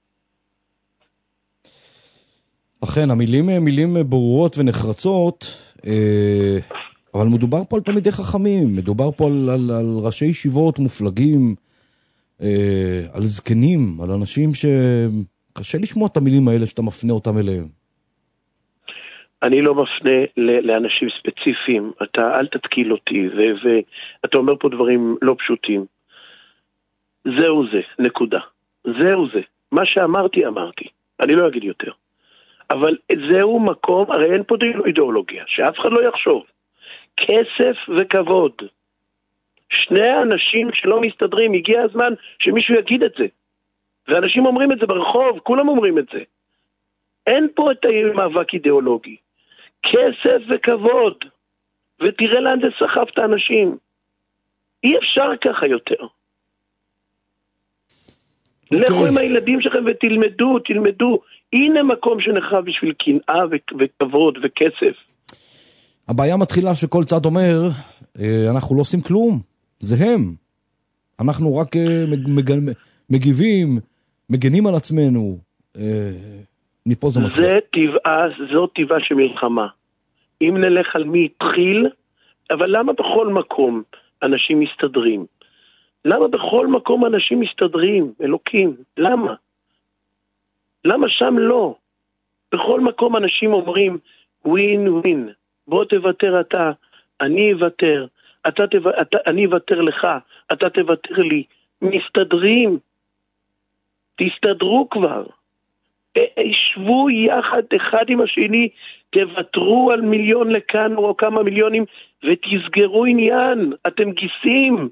אכן, המילים הם מילים ברורות ונחרצות, אבל מדובר פה על תלמידי חכמים, מדובר פה על ראשי ישיבות מופלגים, על זקנים, על אנשים שקשה לשמוע את המילים האלה שאתה מפנה אותם אליהם. אני לא מפנה לאנשים ספציפיים, אתה אל תתקיל אותי, ואתה אומר פה דברים לא פשוטים. זהו זה, נקודה. זהו זה. מה שאמרתי, אמרתי. אני לא אגיד יותר. אבל זהו מקום, הרי אין פה אידיאולוגיה, שאף אחד לא יחשוב. כסף וכבוד. שני האנשים שלא מסתדרים, הגיע הזמן שמישהו יגיד את זה. ואנשים אומרים את זה ברחוב, כולם אומרים את זה. אין פה את המאבק אידיאולוגי. כסף וכבוד. ותראה לאן זה סחף את האנשים. אי אפשר ככה יותר. לכו עם הילדים שלכם ותלמדו, תלמדו. הנה מקום שנחרב בשביל קנאה וכבוד וכסף. הבעיה מתחילה שכל צד אומר, אנחנו לא עושים כלום. זה הם. אנחנו רק מגיבים, מגנים על עצמנו. מפה זה מתחיל. זו טבעה של מלחמה. אם נלך על מי התחיל, אבל למה בכל מקום אנשים מסתדרים? למה בכל מקום אנשים מסתדרים? אלוקים, למה? למה שם לא? בכל מקום אנשים אומרים, ווין ווין, בוא תוותר אתה, אני אוותר, אני אוותר לך, אתה תוותר לי. מסתדרים. תסתדרו כבר. שבו יחד אחד עם השני, תוותרו על מיליון לכאן או כמה מיליונים, ותסגרו עניין. אתם גיסים.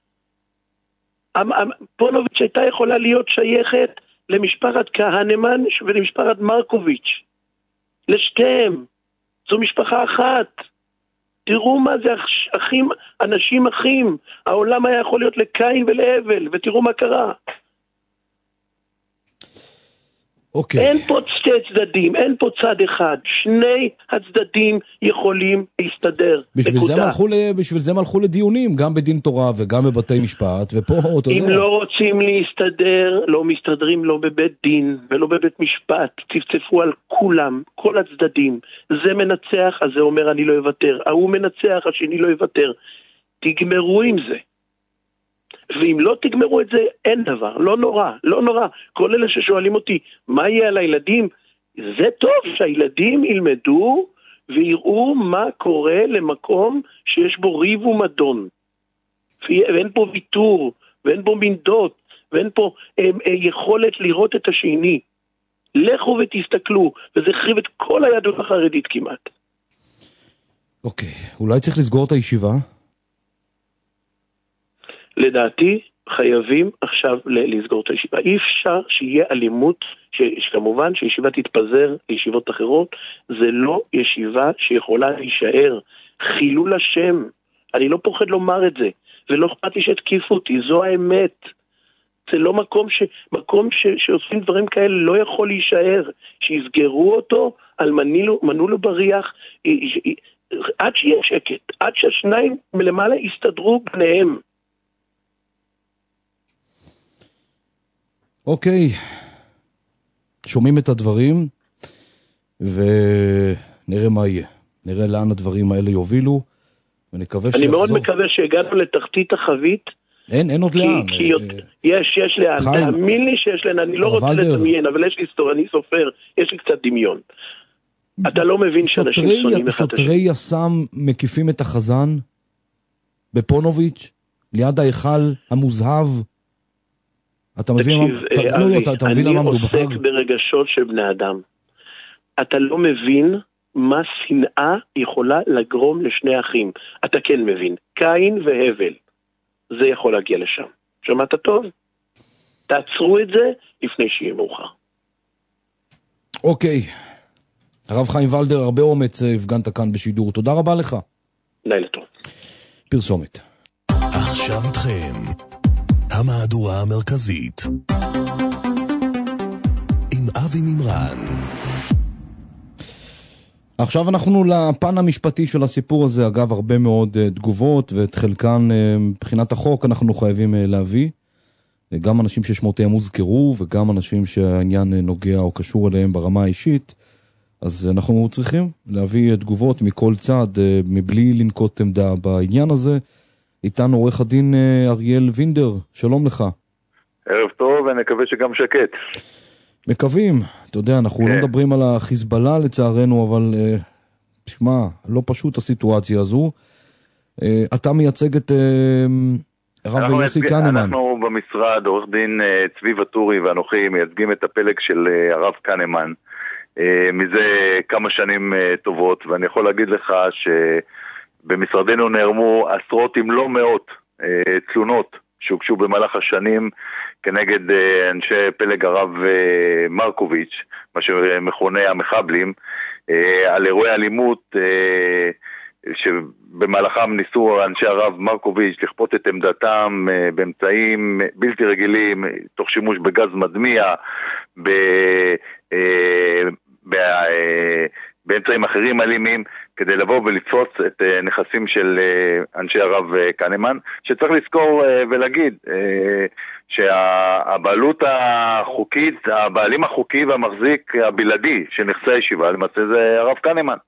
פונוביץ' הייתה יכולה להיות שייכת למשפחת כהנמן ולמשפחת מרקוביץ'. לשתיהם. זו משפחה אחת. תראו מה זה אחים, אנשים אחים. העולם היה יכול להיות לקין ולהבל, ותראו מה קרה. אין פה שתי צדדים, אין פה צד אחד. שני הצדדים יכולים להסתדר. בשביל זה מלכו לדיונים, גם בדין תורה וגם בבתי משפט, ופה, אתה יודע. אם לא רוצים להסתדר, לא מסתדרים לא בבית דין ולא בבית משפט. צפצפו על כולם, כל הצדדים. זה מנצח, אז זה אומר אני לא אוותר. ההוא מנצח, השני לא אוותר. תגמרו עם זה. ואם לא תגמרו את זה, אין דבר, לא נורא, לא נורא. כל אלה ששואלים אותי, מה יהיה על הילדים? זה טוב שהילדים ילמדו ויראו מה קורה למקום שיש בו ריב ומדון. ואין פה ויתור, ואין פה מנדות, ואין פה יכולת לראות את השני. לכו ותסתכלו, וזה חריב את כל היהדות החרדית כמעט. אוקיי, אולי צריך לסגור את הישיבה? לדעתי חייבים עכשיו לסגור את הישיבה. אי אפשר שיהיה אלימות, שכמובן שישיבה תתפזר לישיבות אחרות, זה לא ישיבה שיכולה להישאר. חילול השם, אני לא פוחד לומר את זה, ולא אכפת לי שתקיפו אותי, זו האמת. זה לא מקום שעושים דברים כאלה לא יכול להישאר. שיסגרו אותו על מנעולו בריח, עד שיהיה שקט, עד שהשניים מלמעלה יסתדרו ביניהם. אוקיי, שומעים את הדברים ונראה מה יהיה. נראה לאן הדברים האלה יובילו ונקווה שיחזור. אני מאוד מקווה שהגענו לתחתית החבית. אין עוד לאן. יש לאן. תאמין לי שיש לאן. אני לא רוצה לדמיין, אבל יש לי סטור, אני סופר, יש לי קצת דמיון. אתה לא מבין שאנשים שונאים אחד השני. שוטרי יס"מ מקיפים את החזן בפונוביץ' ליד ההיכל המוזהב. אתה מבין למה מדובר? אני עוסק ברגשות של בני אדם. אתה לא מבין מה שנאה יכולה לגרום לשני אחים. אתה כן מבין, קין והבל. זה יכול להגיע לשם. שמעת טוב? תעצרו את זה לפני שיהיה מאוחר. אוקיי. הרב חיים ולדר, הרבה אומץ הפגנת כאן בשידור. תודה רבה לך. לילה טוב. פרסומת. עכשיו איתכם, המהדורה המרכזית. עם אבי מימרן. עכשיו אנחנו לפן המשפטי של הסיפור הזה, אגב הרבה מאוד תגובות, ואת חלקן מבחינת החוק אנחנו חייבים להביא. גם אנשים ששמותיהם הוזכרו, וגם אנשים שהעניין נוגע או קשור אליהם ברמה האישית. אז אנחנו צריכים להביא תגובות מכל צד, מבלי לנקוט עמדה בעניין הזה. איתנו עורך הדין אריאל וינדר, שלום לך. ערב טוב, ונקווה שגם שקט. מקווים, אתה יודע, אנחנו לא מדברים על החיזבאללה לצערנו, אבל תשמע, לא פשוט הסיטואציה הזו. אתה מייצג את הרב יוסי קנמן. אנחנו במשרד, עורך דין צבי וטורי ואנוכי, מייצגים את הפלג של הרב קנמן. מזה כמה שנים טובות, ואני יכול להגיד לך שבמשרדנו נערמו עשרות אם לא מאות תלונות שהוגשו במהלך השנים כנגד אנשי פלג הרב מרקוביץ', מה שמכונה המחבלים, על אירועי אלימות שבמהלכם ניסו אנשי הרב מרקוביץ' לכפות את עמדתם באמצעים בלתי רגילים, תוך שימוש בגז מדמיע, באמצעים אחרים אלימים, כדי לבוא ולתפוס את נכסים של אנשי הרב קנמן, שצריך לזכור ולהגיד שהבעלות החוקית, הבעלים החוקי והמחזיק הבלעדי של נכסי הישיבה, למעשה זה הרב קנמן.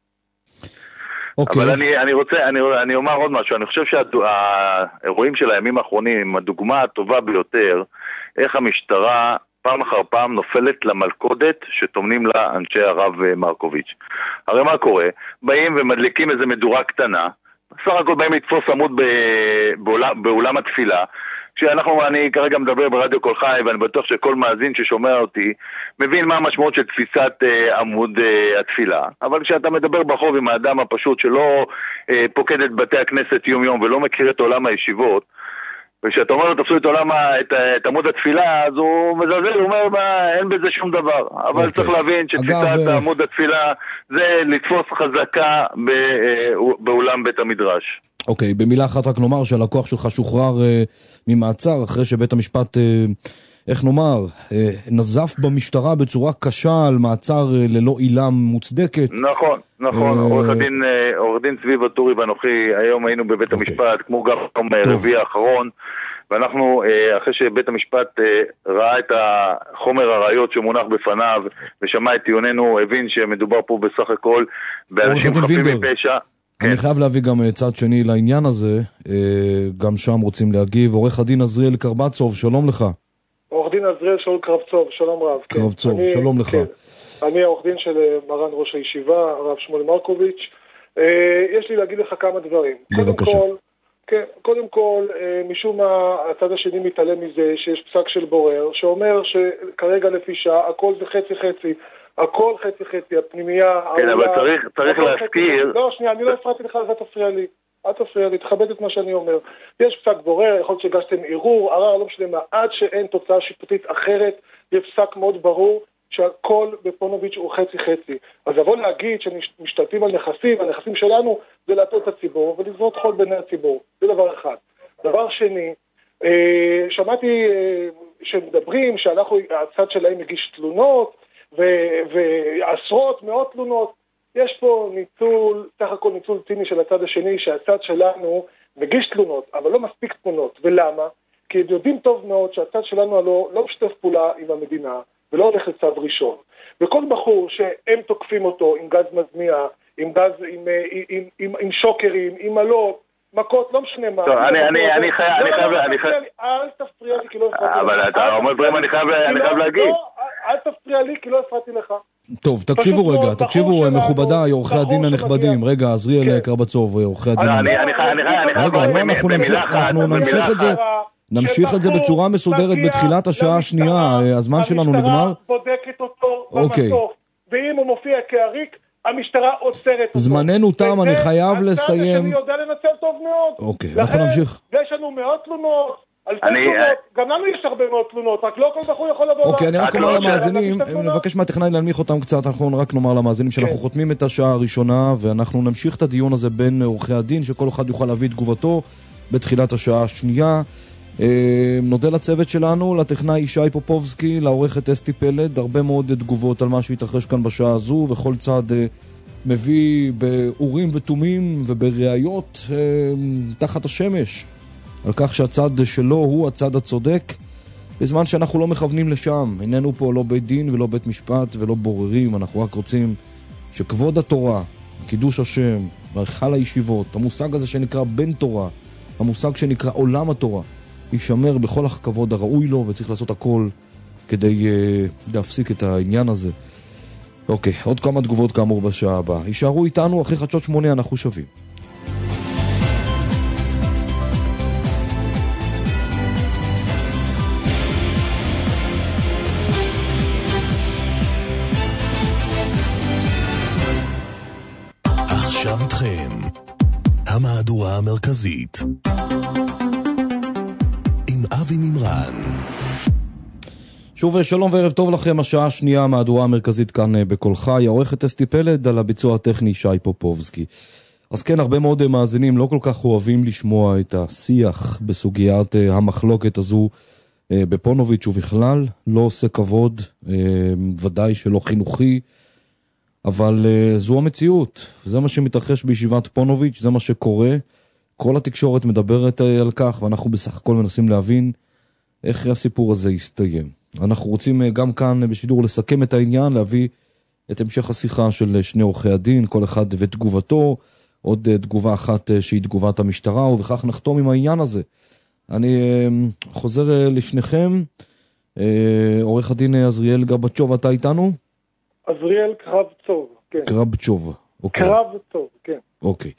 אבל אני אומר עוד משהו, אני חושב שהאירועים של הימים האחרונים, הדוגמה הטובה ביותר, איך המשטרה פעם אחר פעם נופלת למלכודת שתומנים לה אנשי הרב מרקוביץ'. הרי מה קורה? באים ומדליקים איזה מדורה קטנה, סך הכל באים לתפוס עמוד באולם התפילה, אני כרגע מדבר ברדיו קול חי, ואני בטוח שכל מאזין ששומע אותי מבין מה המשמעות של תפיסת עמוד התפילה. אבל כשאתה מדבר ברחוב עם האדם הפשוט שלא פוקד את בתי הכנסת יום יום ולא מכיר את עולם הישיבות, וכשאתה אומר לו תפסו את עמוד התפילה, אז הוא מזלזל, הוא אומר אין בזה שום דבר. אבל צריך להבין שתפיסת עמוד התפילה זה לתפוס חזקה באולם בית המדרש. אוקיי, במילה אחת רק נאמר שהלקוח שלך שוחרר ממעצר אחרי שבית המשפט, איך נאמר, נזף במשטרה בצורה קשה על מעצר ללא עילה מוצדקת. נכון. עורך דין צבי וטורי ואנוכי, היום היינו בבית המשפט, כמו גם רביעי האחרון, ואנחנו, אחרי שבית המשפט ראה את החומר הראיות שמונח בפניו, ושמע את טיעוננו, הבין שמדובר פה בסך הכל באנשים חפים מפשע. אני חייב להביא גם צד שני לעניין הזה, גם שם רוצים להגיב. עורך הדין עזריאל קרבצוב, שלום לך. עורך דין עזריאל שאול קרבצוב, שלום רב. קרבצוב, שלום לך. אני העורך דין של מרן ראש הישיבה, הרב שמואל מרקוביץ'. יש לי להגיד לך כמה דברים. בבקשה. קודם כל, משום מה הצד השני מתעלם מזה שיש פסק של בורר, שאומר שכרגע לפי שעה הכל זה חצי-חצי. הכל חצי-חצי, הפנימייה... כן, אבל צריך להזכיר... לא, שנייה, אני לא הפרעתי לך, אז אל תפריע לי. אל תפריע לי, תכבד את מה שאני אומר. יש פסק בורר, יכול להיות שהגשתם ערעור, ערר, לא משנה מה, עד שאין תוצאה שיפוטית אחרת, יש פסק מאוד ברור שהכל בפונוביץ' הוא חצי-חצי. אז לבוא להגיד שמשתלטים על נכסים, הנכסים שלנו זה להטעות את הציבור, ולזרות חול בעיני הציבור. זה דבר אחד. דבר שני, שמעתי שמדברים שהצד שלהם הגיש תלונות, ועשרות, מאות תלונות. יש פה ניצול, סך הכל ניצול ציני של הצד השני, שהצד שלנו מגיש תלונות, אבל לא מספיק תלונות. ולמה? כי הם יודעים טוב מאוד שהצד שלנו לא משתף פעולה עם המדינה, ולא הולך לצו ראשון. וכל בחור שהם תוקפים אותו עם גז מזמיע, עם שוקרים, עם מלות, מכות, לא משנה מה. אני חייב... אל תפריע לי, כי לא הפרעתי לך. אבל אתה אומר דברים, אני חייב להגיד. אל תפריע לי, כי לא הפרעתי לך. טוב, תקשיבו מכובדיי, עורכי הדין הנכבדים. רגע, עזריאל קרבצוב, עורכי הדין. אנחנו נמשיך את זה בצורה מסודרת בתחילת השעה השנייה. הזמן שלנו נגמר. בודקת אותו במסוף, ואם הוא מופיע כעריק, המשטרה עוצרת אותו. זמננו תם, אני חייב לסיים. הצד שאני יודע לנצל טוב מאוד. אוקיי, אנחנו נמשיך. יש לנו מאות תלונות. גם לנו יש הרבה מאוד תלונות, רק לא כל בחור יכול לבוא... אוקיי, אני רק אומר למאזינים, נבקש מהטכנאי להנמיך אותם קצת, אנחנו רק נאמר למאזינים שאנחנו חותמים את השעה הראשונה, ואנחנו נמשיך את הדיון הזה בין עורכי הדין, שכל אחד יוכל להביא את תגובתו בתחילת השעה השנייה. נודה לצוות שלנו, לטכנאי ישי פופובסקי, לעורכת אסתי פלד, הרבה מאוד תגובות על מה שהתרחש כאן בשעה הזו, וכל צד מביא באורים ותומים ובראיות תחת השמש. על כך שהצד שלו הוא הצד הצודק, בזמן שאנחנו לא מכוונים לשם. איננו פה לא בית דין ולא בית משפט ולא בוררים, אנחנו רק רוצים שכבוד התורה, קידוש השם, והיכל הישיבות, המושג הזה שנקרא בן תורה, המושג שנקרא עולם התורה, יישמר בכל הכבוד הראוי לו, וצריך לעשות הכל כדי להפסיק את העניין הזה. אוקיי, עוד כמה תגובות כאמור בשעה הבאה. יישארו איתנו, אחרי חדשות 8 אנחנו שווים. עכשיו איתכם, המהדורה המרכזית עם אבי מימרן. שוב שלום וערב טוב לכם, השעה השנייה, המהדורה המרכזית כאן בקולך, העורכת אסתי פלד, על הביצוע הטכני שי פופובסקי. אז כן, הרבה מאוד מאזינים לא כל כך אוהבים לשמוע את השיח בסוגיית המחלוקת הזו בפונוביץ', ובכלל לא עושה כבוד, ודאי שלא חינוכי, אבל זו המציאות, זה מה שמתרחש בישיבת פונוביץ', זה מה שקורה, כל התקשורת מדברת על כך, ואנחנו בסך הכל מנסים להבין איך הסיפור הזה יסתיים. אנחנו רוצים גם כאן בשידור לסכם את העניין, להביא את המשך השיחה של שני עורכי הדין, כל אחד ותגובתו, עוד תגובה אחת שהיא תגובת המשטרה, ובכך נחתום עם העניין הזה. אני חוזר לשניכם, עורך הדין עזריאל גרבצ'וב, אתה איתנו? עזריאל קרבצוב, כן. קרבצ'וב, אוקיי. קרבצוב, כן. אוקיי.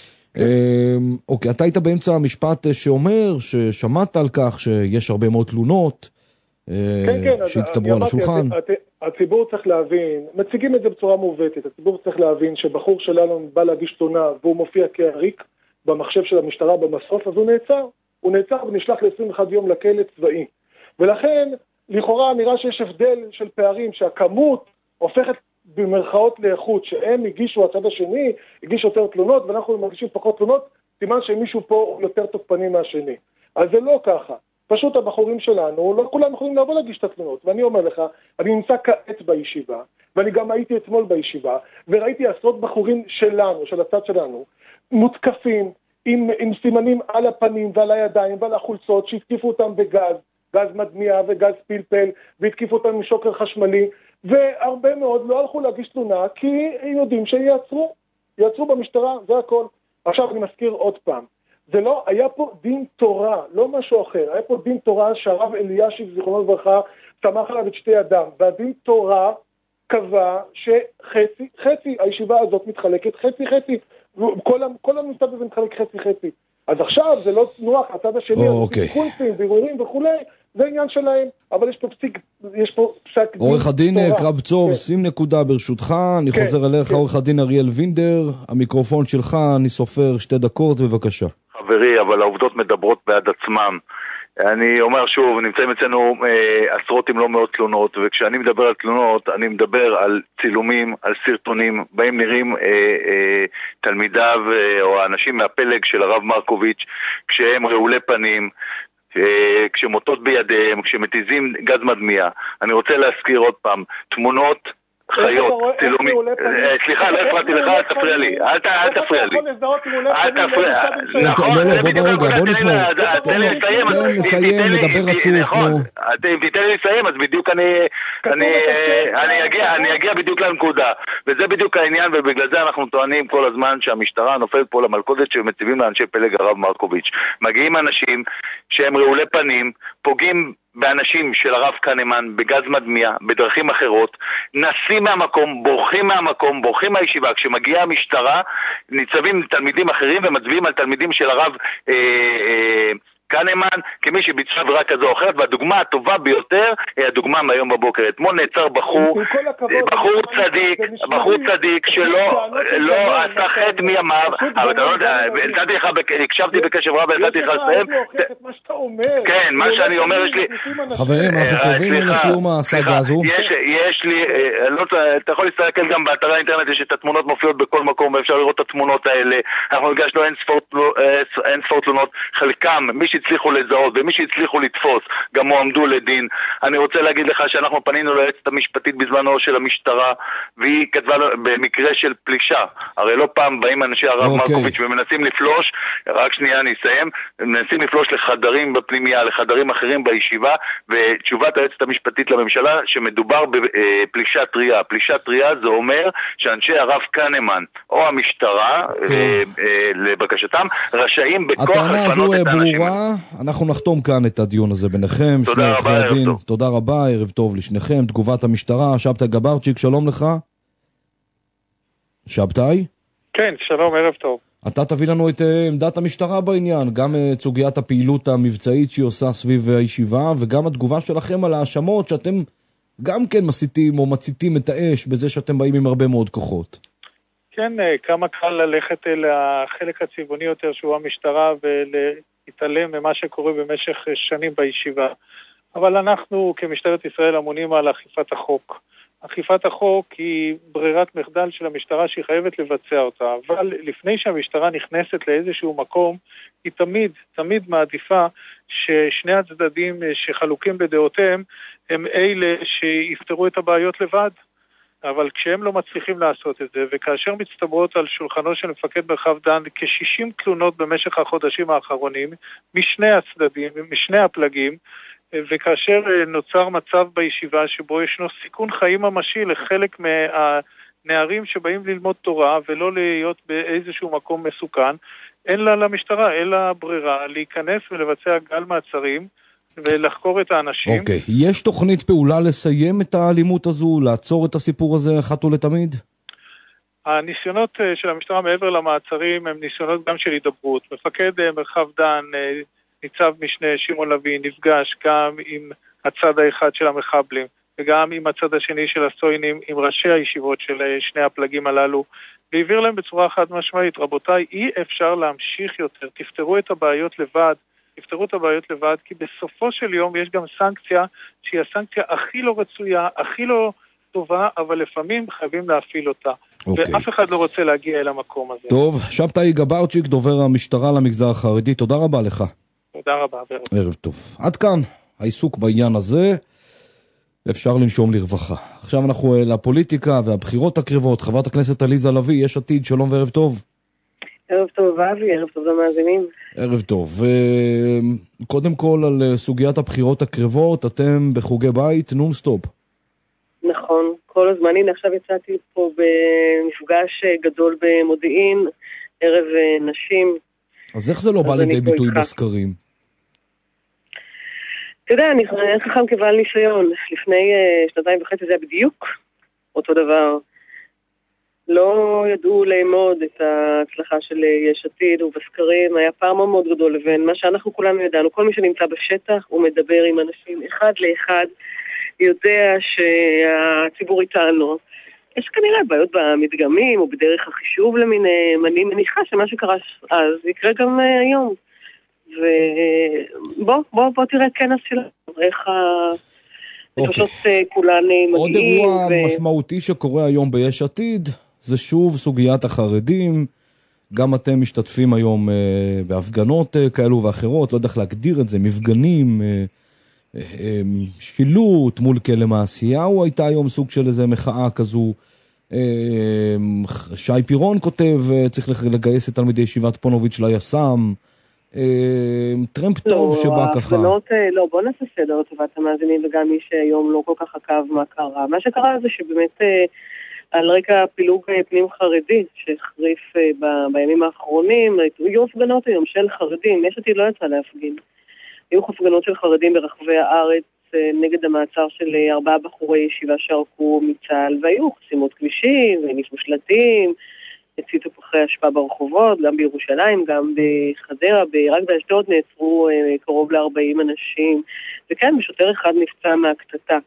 אוקיי, אתה היית באמצע המשפט שאומר ששמעת על כך שיש הרבה מאוד תלונות שהצטברו על השולחן. הציבור צריך להבין, מציגים את זה בצורה מעוותת, הציבור צריך להבין שבחור שלנו בא להגיש תלונה והוא מופיע כעריק במחשב של המשטרה במסוף, אז הוא נעצר ונשלח ל-21 יום לכלא צבאי. ולכן, לכאורה נראה שיש הבדל של פערים, שהכמות הופכת במרכאות לאיכות, שהם הגישו, הצד השני הגיש יותר תלונות, ואנחנו מרגישים פחות תלונות, סימן שמישהו פה יותר תוקפני מהשני. אז זה לא ככה. פשוט הבחורים שלנו, לא כולם יכולים לבוא להגיש את התלונות, ואני אומר לך, אני נמצא כעת בישיבה, ואני גם הייתי אתמול בישיבה, וראיתי עשרות בחורים שלנו, של הצד שלנו, מותקפים עם סימנים על הפנים ועל הידיים ועל החולצות, שהתקיפו אותם בגז, גז מדמיע וגז פלפל, והתקיפו אותם עם שוקר חשמלי, והרבה מאוד לא הלכו להגיש תלונה, כי הם יודעים שיעצרו במשטרה, זה הכל. עכשיו אני מזכיר עוד פעם, זה לא, היה פה דין תורה, לא משהו אחר, היה פה דין תורה שהרב אלישיב זיכרונו לברכה סמך עליו את שתי ידם, והדין תורה קבע שחצי, הישיבה הזאת מתחלקת חצי, כל המסתד הזה מתחלק חצי. אז עכשיו זה לא תנוח, הצד השני, קונסים, בירורים וכולי, זה עניין שלהם, אבל יש פה פסק דין. עורך הדין קרבצוב, שים נקודה ברשותך, אני חוזר אליך, עורך הדין אריאל וינדר, המיקרופון שלך, אני סופר 2 דקות, בבקשה. חברי, אבל העובדות מדברות בעד עצמם. אני אומר שוב, נמצאים אצלנו עשרות אם לא מאות תלונות, וכשאני מדבר על תלונות, אני מדבר על צילומים, על סרטונים, בהם נראים תלמידיו או האנשים מהפלג של הרב מרקוביץ', כשהם רעולי פנים, כשמוטות בידיהם, כשמתיזים גז מדמיע. אני רוצה להזכיר עוד פעם, תמונות חיות, צילומים, סליחה, לא הפרעתי לך, אל תפריע לי, אל תפריע לי, נכון, בוא נשמע, תן לסיים, לדבר רצוף, תיתן לי לסיים, אז בדיוק אני אגיע בדיוק לנקודה, וזה בדיוק העניין, ובגלל זה אנחנו טוענים כל הזמן שהמשטרה נופלת פה למלכודת שמציבים לאנשי פלג הרב מרקוביץ'. מגיעים אנשים שהם רעולי פנים, פוגעים באנשים של הרב קנמן, בגז מדמיע, בדרכים אחרות, נסים מהמקום, בורחים מהישיבה. כשמגיעה המשטרה, ניצבים תלמידים אחרים ומצביעים על תלמידים של הרב קנמן כמי שביצע עבירה כזו או אחרת, והדוגמה הטובה ביותר היא הדוגמה מהיום בבוקר. אתמול נעצר בחור צדיק שלא עשה חטא מימיו, אבל אתה לא יודע, הקשבתי בקשב רב והקשבתי לך לסיים. כן, מה שאני אומר, יש לי... חברים, אנחנו קרובים לסיום הסאגה הזו. יש לי, אתה יכול להסתכל גם באתרי האינטרנט, יש את התמונות מופיעות בכל מקום, ואפשר לראות את התמונות האלה. אנחנו הגשנו אין ספור תלונות, חלקם, מי שהצליחו לזהות ומי שהצליחו לתפוס, גם הועמדו לדין. אני רוצה להגיד לך שאנחנו פנינו ליועצת המשפטית בזמנו של המשטרה, והיא כתבה במקרה של פלישה. הרי לא פעם באים אנשי הרב מרקוביץ' ומנסים לפלוש, רק שנייה אני אסיים, מנסים לפלוש לחדרים בפנימיה, לחדרים אחרים בישיבה, ותשובת היועצת המשפטית לממשלה שמדובר בפלישה טריה. פלישה טריה זה אומר שאנשי הרב קנמן או המשטרה לבקשתם רשאים בכוח לפנות את האנשים. אנחנו נחתום כאן את הדיון הזה ביניכם. תודה רבה, ערב טוב. תודה רבה, ערב טוב לשניכם. תגובת המשטרה, שבתאי גברצ'יק, שלום לך. שבתאי? כן, שלום, ערב טוב. אתה תביא לנו את עמדת המשטרה בעניין, גם את סוגיית הפעילות המבצעית שהיא עושה סביב הישיבה, וגם התגובה שלכם על האשמות שאתם גם כן מסיתים או מציתים את האש בזה שאתם באים עם הרבה מאוד כוחות. כן, כמה קל ללכת אל החלק הצבעוני יותר שהוא המשטרה ולהתעלם ממה שקורה במשך שנים בישיבה. אבל אנחנו כמשטרת ישראל אמונים על אכיפת החוק. אכיפת החוק היא ברירת מחדל של המשטרה שהיא חייבת לבצע אותה, אבל לפני שהמשטרה נכנסת לאיזשהו מקום, היא תמיד מעדיפה ששני הצדדים שחלוקים בדעותיהם הם אלה שיפתרו את הבעיות לבד. אבל כשהם לא מצליחים לעשות את זה, וכאשר מצטברות על שולחנו של מפקד מרחב דן כ-60 תלונות במשך החודשים האחרונים, משני הצדדים, משני הפלגים, וכאשר נוצר מצב בישיבה שבו ישנו סיכון חיים ממשי לחלק מהנערים שבאים ללמוד תורה ולא להיות באיזשהו מקום מסוכן, אין לה למשטרה, אלא ברירה להיכנס ולבצע גל מעצרים ולחקור את האנשים. אוקיי, יש תוכנית פעולה לסיים את האלימות הזו, לעצור את הסיפור הזה אחת ולתמיד? הניסיונות של המשטרה מעבר למעצרים הם ניסיונות גם של הידברות. מפקד מרחב דן, ניצב משנה שמעון לוי, נפגש גם עם הצד האחד של המחבלים וגם עם הצד השני של הסטוינים, עם ראשי הישיבות של שני הפלגים הללו, והעביר להם בצורה חד משמעית, רבותיי, אי אפשר להמשיך יותר, תפתרו את הבעיות לבד, כי בסופו של יום יש גם סנקציה שהיא הסנקציה הכי לא רצויה, הכי לא טובה, אבל לפעמים חייבים להפעיל אותה. ואף אחד לא רוצה להגיע אל המקום הזה. טוב, שבתאי גברצ'יק, דובר המשטרה למגזר החרדי, תודה רבה לך. תודה רבה. ערב טוב. עד כאן העיסוק בעניין הזה, אפשר לנשום לרווחה. עכשיו אנחנו לפוליטיקה והבחירות הקרבות. חברת הכנסת עליזה לביא, יש עתיד, שלום וערב טוב. ערב טוב אבי, ערב טוב למאזינים. ערב טוב. קודם כל על סוגיית הבחירות הקרבות, אתם בחוגי בית נונסטופ. נכון, כל הזמן. הנה עכשיו יצאתי פה במפגש גדול במודיעין, ערב נשים. אז איך זה לא בא לידי ביטוי בסקרים? אתה יודע, אני חכם כבעל ניסיון. לפני 2.5 זה היה בדיוק אותו דבר. לא ידעו לאמוד את ההצלחה של יש עתיד, ובסקרים היה פער מאוד גדול לבין מה שאנחנו כולנו ידענו. כל מי שנמצא בשטח הוא מדבר עם אנשים אחד לאחד, יודע שהציבור איתנו. יש כנראה בעיות במדגמים או בדרך החישוב למיניהם. אני מניחה שמה שקרה אז יקרה גם היום. ובוא תראה כנס שלנו, איך הפשוט כולן מגיעים. עוד אירוע משמעותי שקורה היום ביש עתיד, זה שוב סוגיית החרדים. גם אתם משתתפים היום בהפגנות כאלו ואחרות, לא יודע איך להגדיר את זה, מפגנים, שילוט מול כלא מעשיהו, הייתה היום סוג של איזה מחאה כזו. שי פירון כותב, צריך לגייס את תלמידי ישיבת פונוביץ' ליס"מ. טרמפ טוב שבא ככה. לא, בוא נעשה סדר לטובת המאזינים וגם מי שהיום לא כל כך עקב מה קרה. מה שקרה זה שבאמת על רקע פילוג פנים חרדי שהחריף בימים האחרונים, היו הפגנות היום של חרדים, יש עתיד לא יצא להפגין. היו הפגנות של חרדים ברחבי הארץ נגד המעצר של 4 בחורי ישיבה שערקו מצה"ל, והיו חסימות כבישים, וניפו שלטים, הציתו פחי אשפה ברחובות, גם בירושלים, גם בחדרה, רק באשדוד נעצרו קרוב ל-40 אנשים, וכן, ושוטר אחד נפצע מהקטטה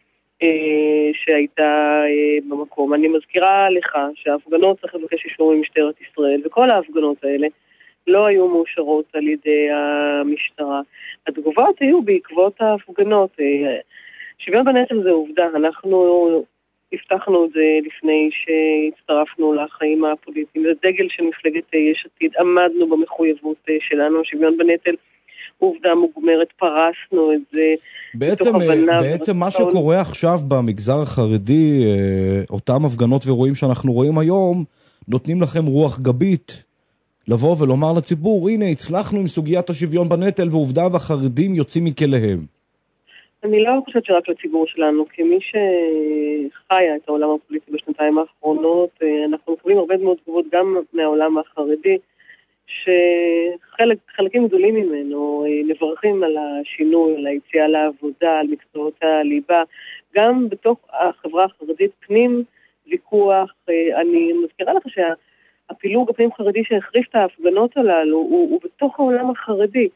שהייתה במקום. אני מזכירה לך שההפגנות צריך לבקש אישור ממשטרת ישראל, וכל ההפגנות האלה לא היו מאושרות על ידי המשטרה. התגובות היו בעקבות ההפגנות. שוויון בנטל זה עובדה, אנחנו הבטחנו את זה לפני שהצטרפנו לחיים הפוליטיים. זה דגל של מפלגת יש עתיד, עמדנו במחויבות שלנו, שוויון בנטל עובדה מוגמרת, פרסנו את זה. בעצם מה שקורה עכשיו במגזר החרדי, אותם הפגנות ואירועים שאנחנו רואים היום, נותנים לכם רוח גבית לבוא ולומר לציבור, הנה הצלחנו עם סוגיית השוויון בנטל, ועובדה והחרדים יוצאים מכליהם. אני לא חושבת שרק לציבור שלנו, כמי שחיה את העולם הפוליטי בשנתיים האחרונות, אנחנו מקבלים הרבה מאוד תגובות גם מהעולם החרדי, שחלקים גדולים ממנו מברכים על השינוי, על היציאה לעבודה, על מקצועות הליבה, גם בתוך החברה החרדית פנים ויכוח. אני מזכירה לך שהפילוג הפנים חרדי שהחריף את ההפגנות הללו הוא בתוך העולם החרדי,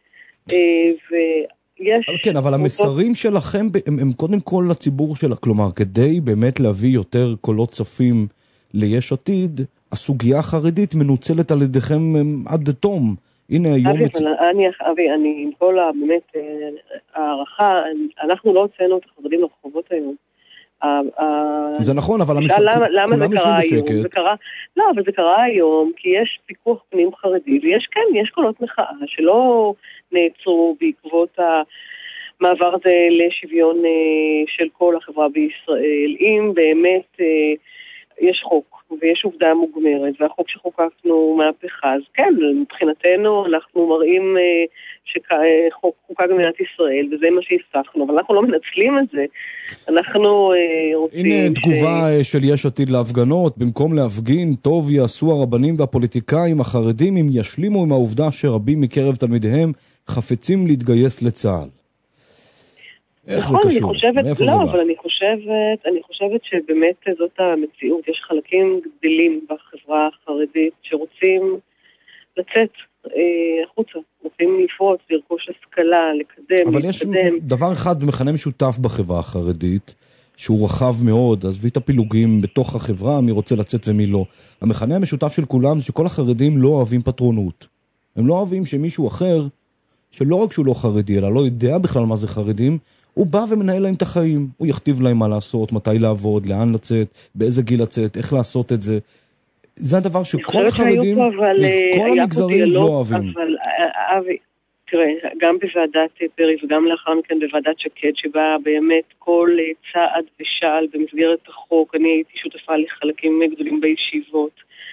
כן, אבל המסרים שלכם הם קודם כל לציבור שלה, כלומר, כדי באמת להביא יותר קולות צפים ליש עתיד, הסוגיה החרדית מנוצלת על ידיכם עד תום. הנה היום... אבי, אני עם כל באמת הערכה, אנחנו לא הוצאנו את החרדים לרחובות היום. זה נכון, אבל למה זה קרה היום? לא, אבל זה קרה היום כי יש פיקוח פנים חרדי, ויש יש קולות מחאה שלא נעצרו בעקבות המעבר הזה לשוויון של כל החברה בישראל. אם באמת יש חוק ויש עובדה מוגמרת, והחוק שחוקקנו מהפכה, אז כן, מבחינתנו אנחנו מראים שחוק חוקק במדינת ישראל, וזה מה שהבטחנו, אבל אנחנו לא מנצלים את זה. אנחנו רוצים הנה תגובה של יש עתיד להפגנות, במקום להפגין, טוב יעשו הרבנים והפוליטיקאים החרדים אם ישלימו עם העובדה שרבים מקרב תלמידיהם חפצים להתגייס לצה"ל. איך זה קשור? אבל אני חושבת שבאמת זאת המציאות. יש חלקים גדלים בחברה החרדית שרוצים לצאת החוצה, רוצים לפרוץ, לרכוש השכלה, לקדם, אבל יש דבר אחד במכנה משותף בחברה החרדית, שהוא רחב מאוד, אז ואת הפילוגים בתוך החברה, מי רוצה לצאת ומי לא. המכנה המשותף של כולם זה שכל החרדים לא אוהבים פטרונות. הם לא אוהבים שמישהו אחר, שלא רק שהוא לא חרדי, אלא לא יודע בכלל מה זה חרדים, הוא בא ומנהל להם את החיים. הוא יכתיב להם מה לעשות, מתי לעבוד, לאן לצאת, באיזה גיל לצאת, איך לעשות את זה. זה הדבר שכל החרדים, מכל המגזרים לא אוהבים. אבל אבי, תראה, גם בוועדת פרי וגם לאחר מכן בוועדת שקד, שבה באמת כל צעד ושעל במסגרת החוק, אני הייתי שותפה לחלקים גדולים בישיבות.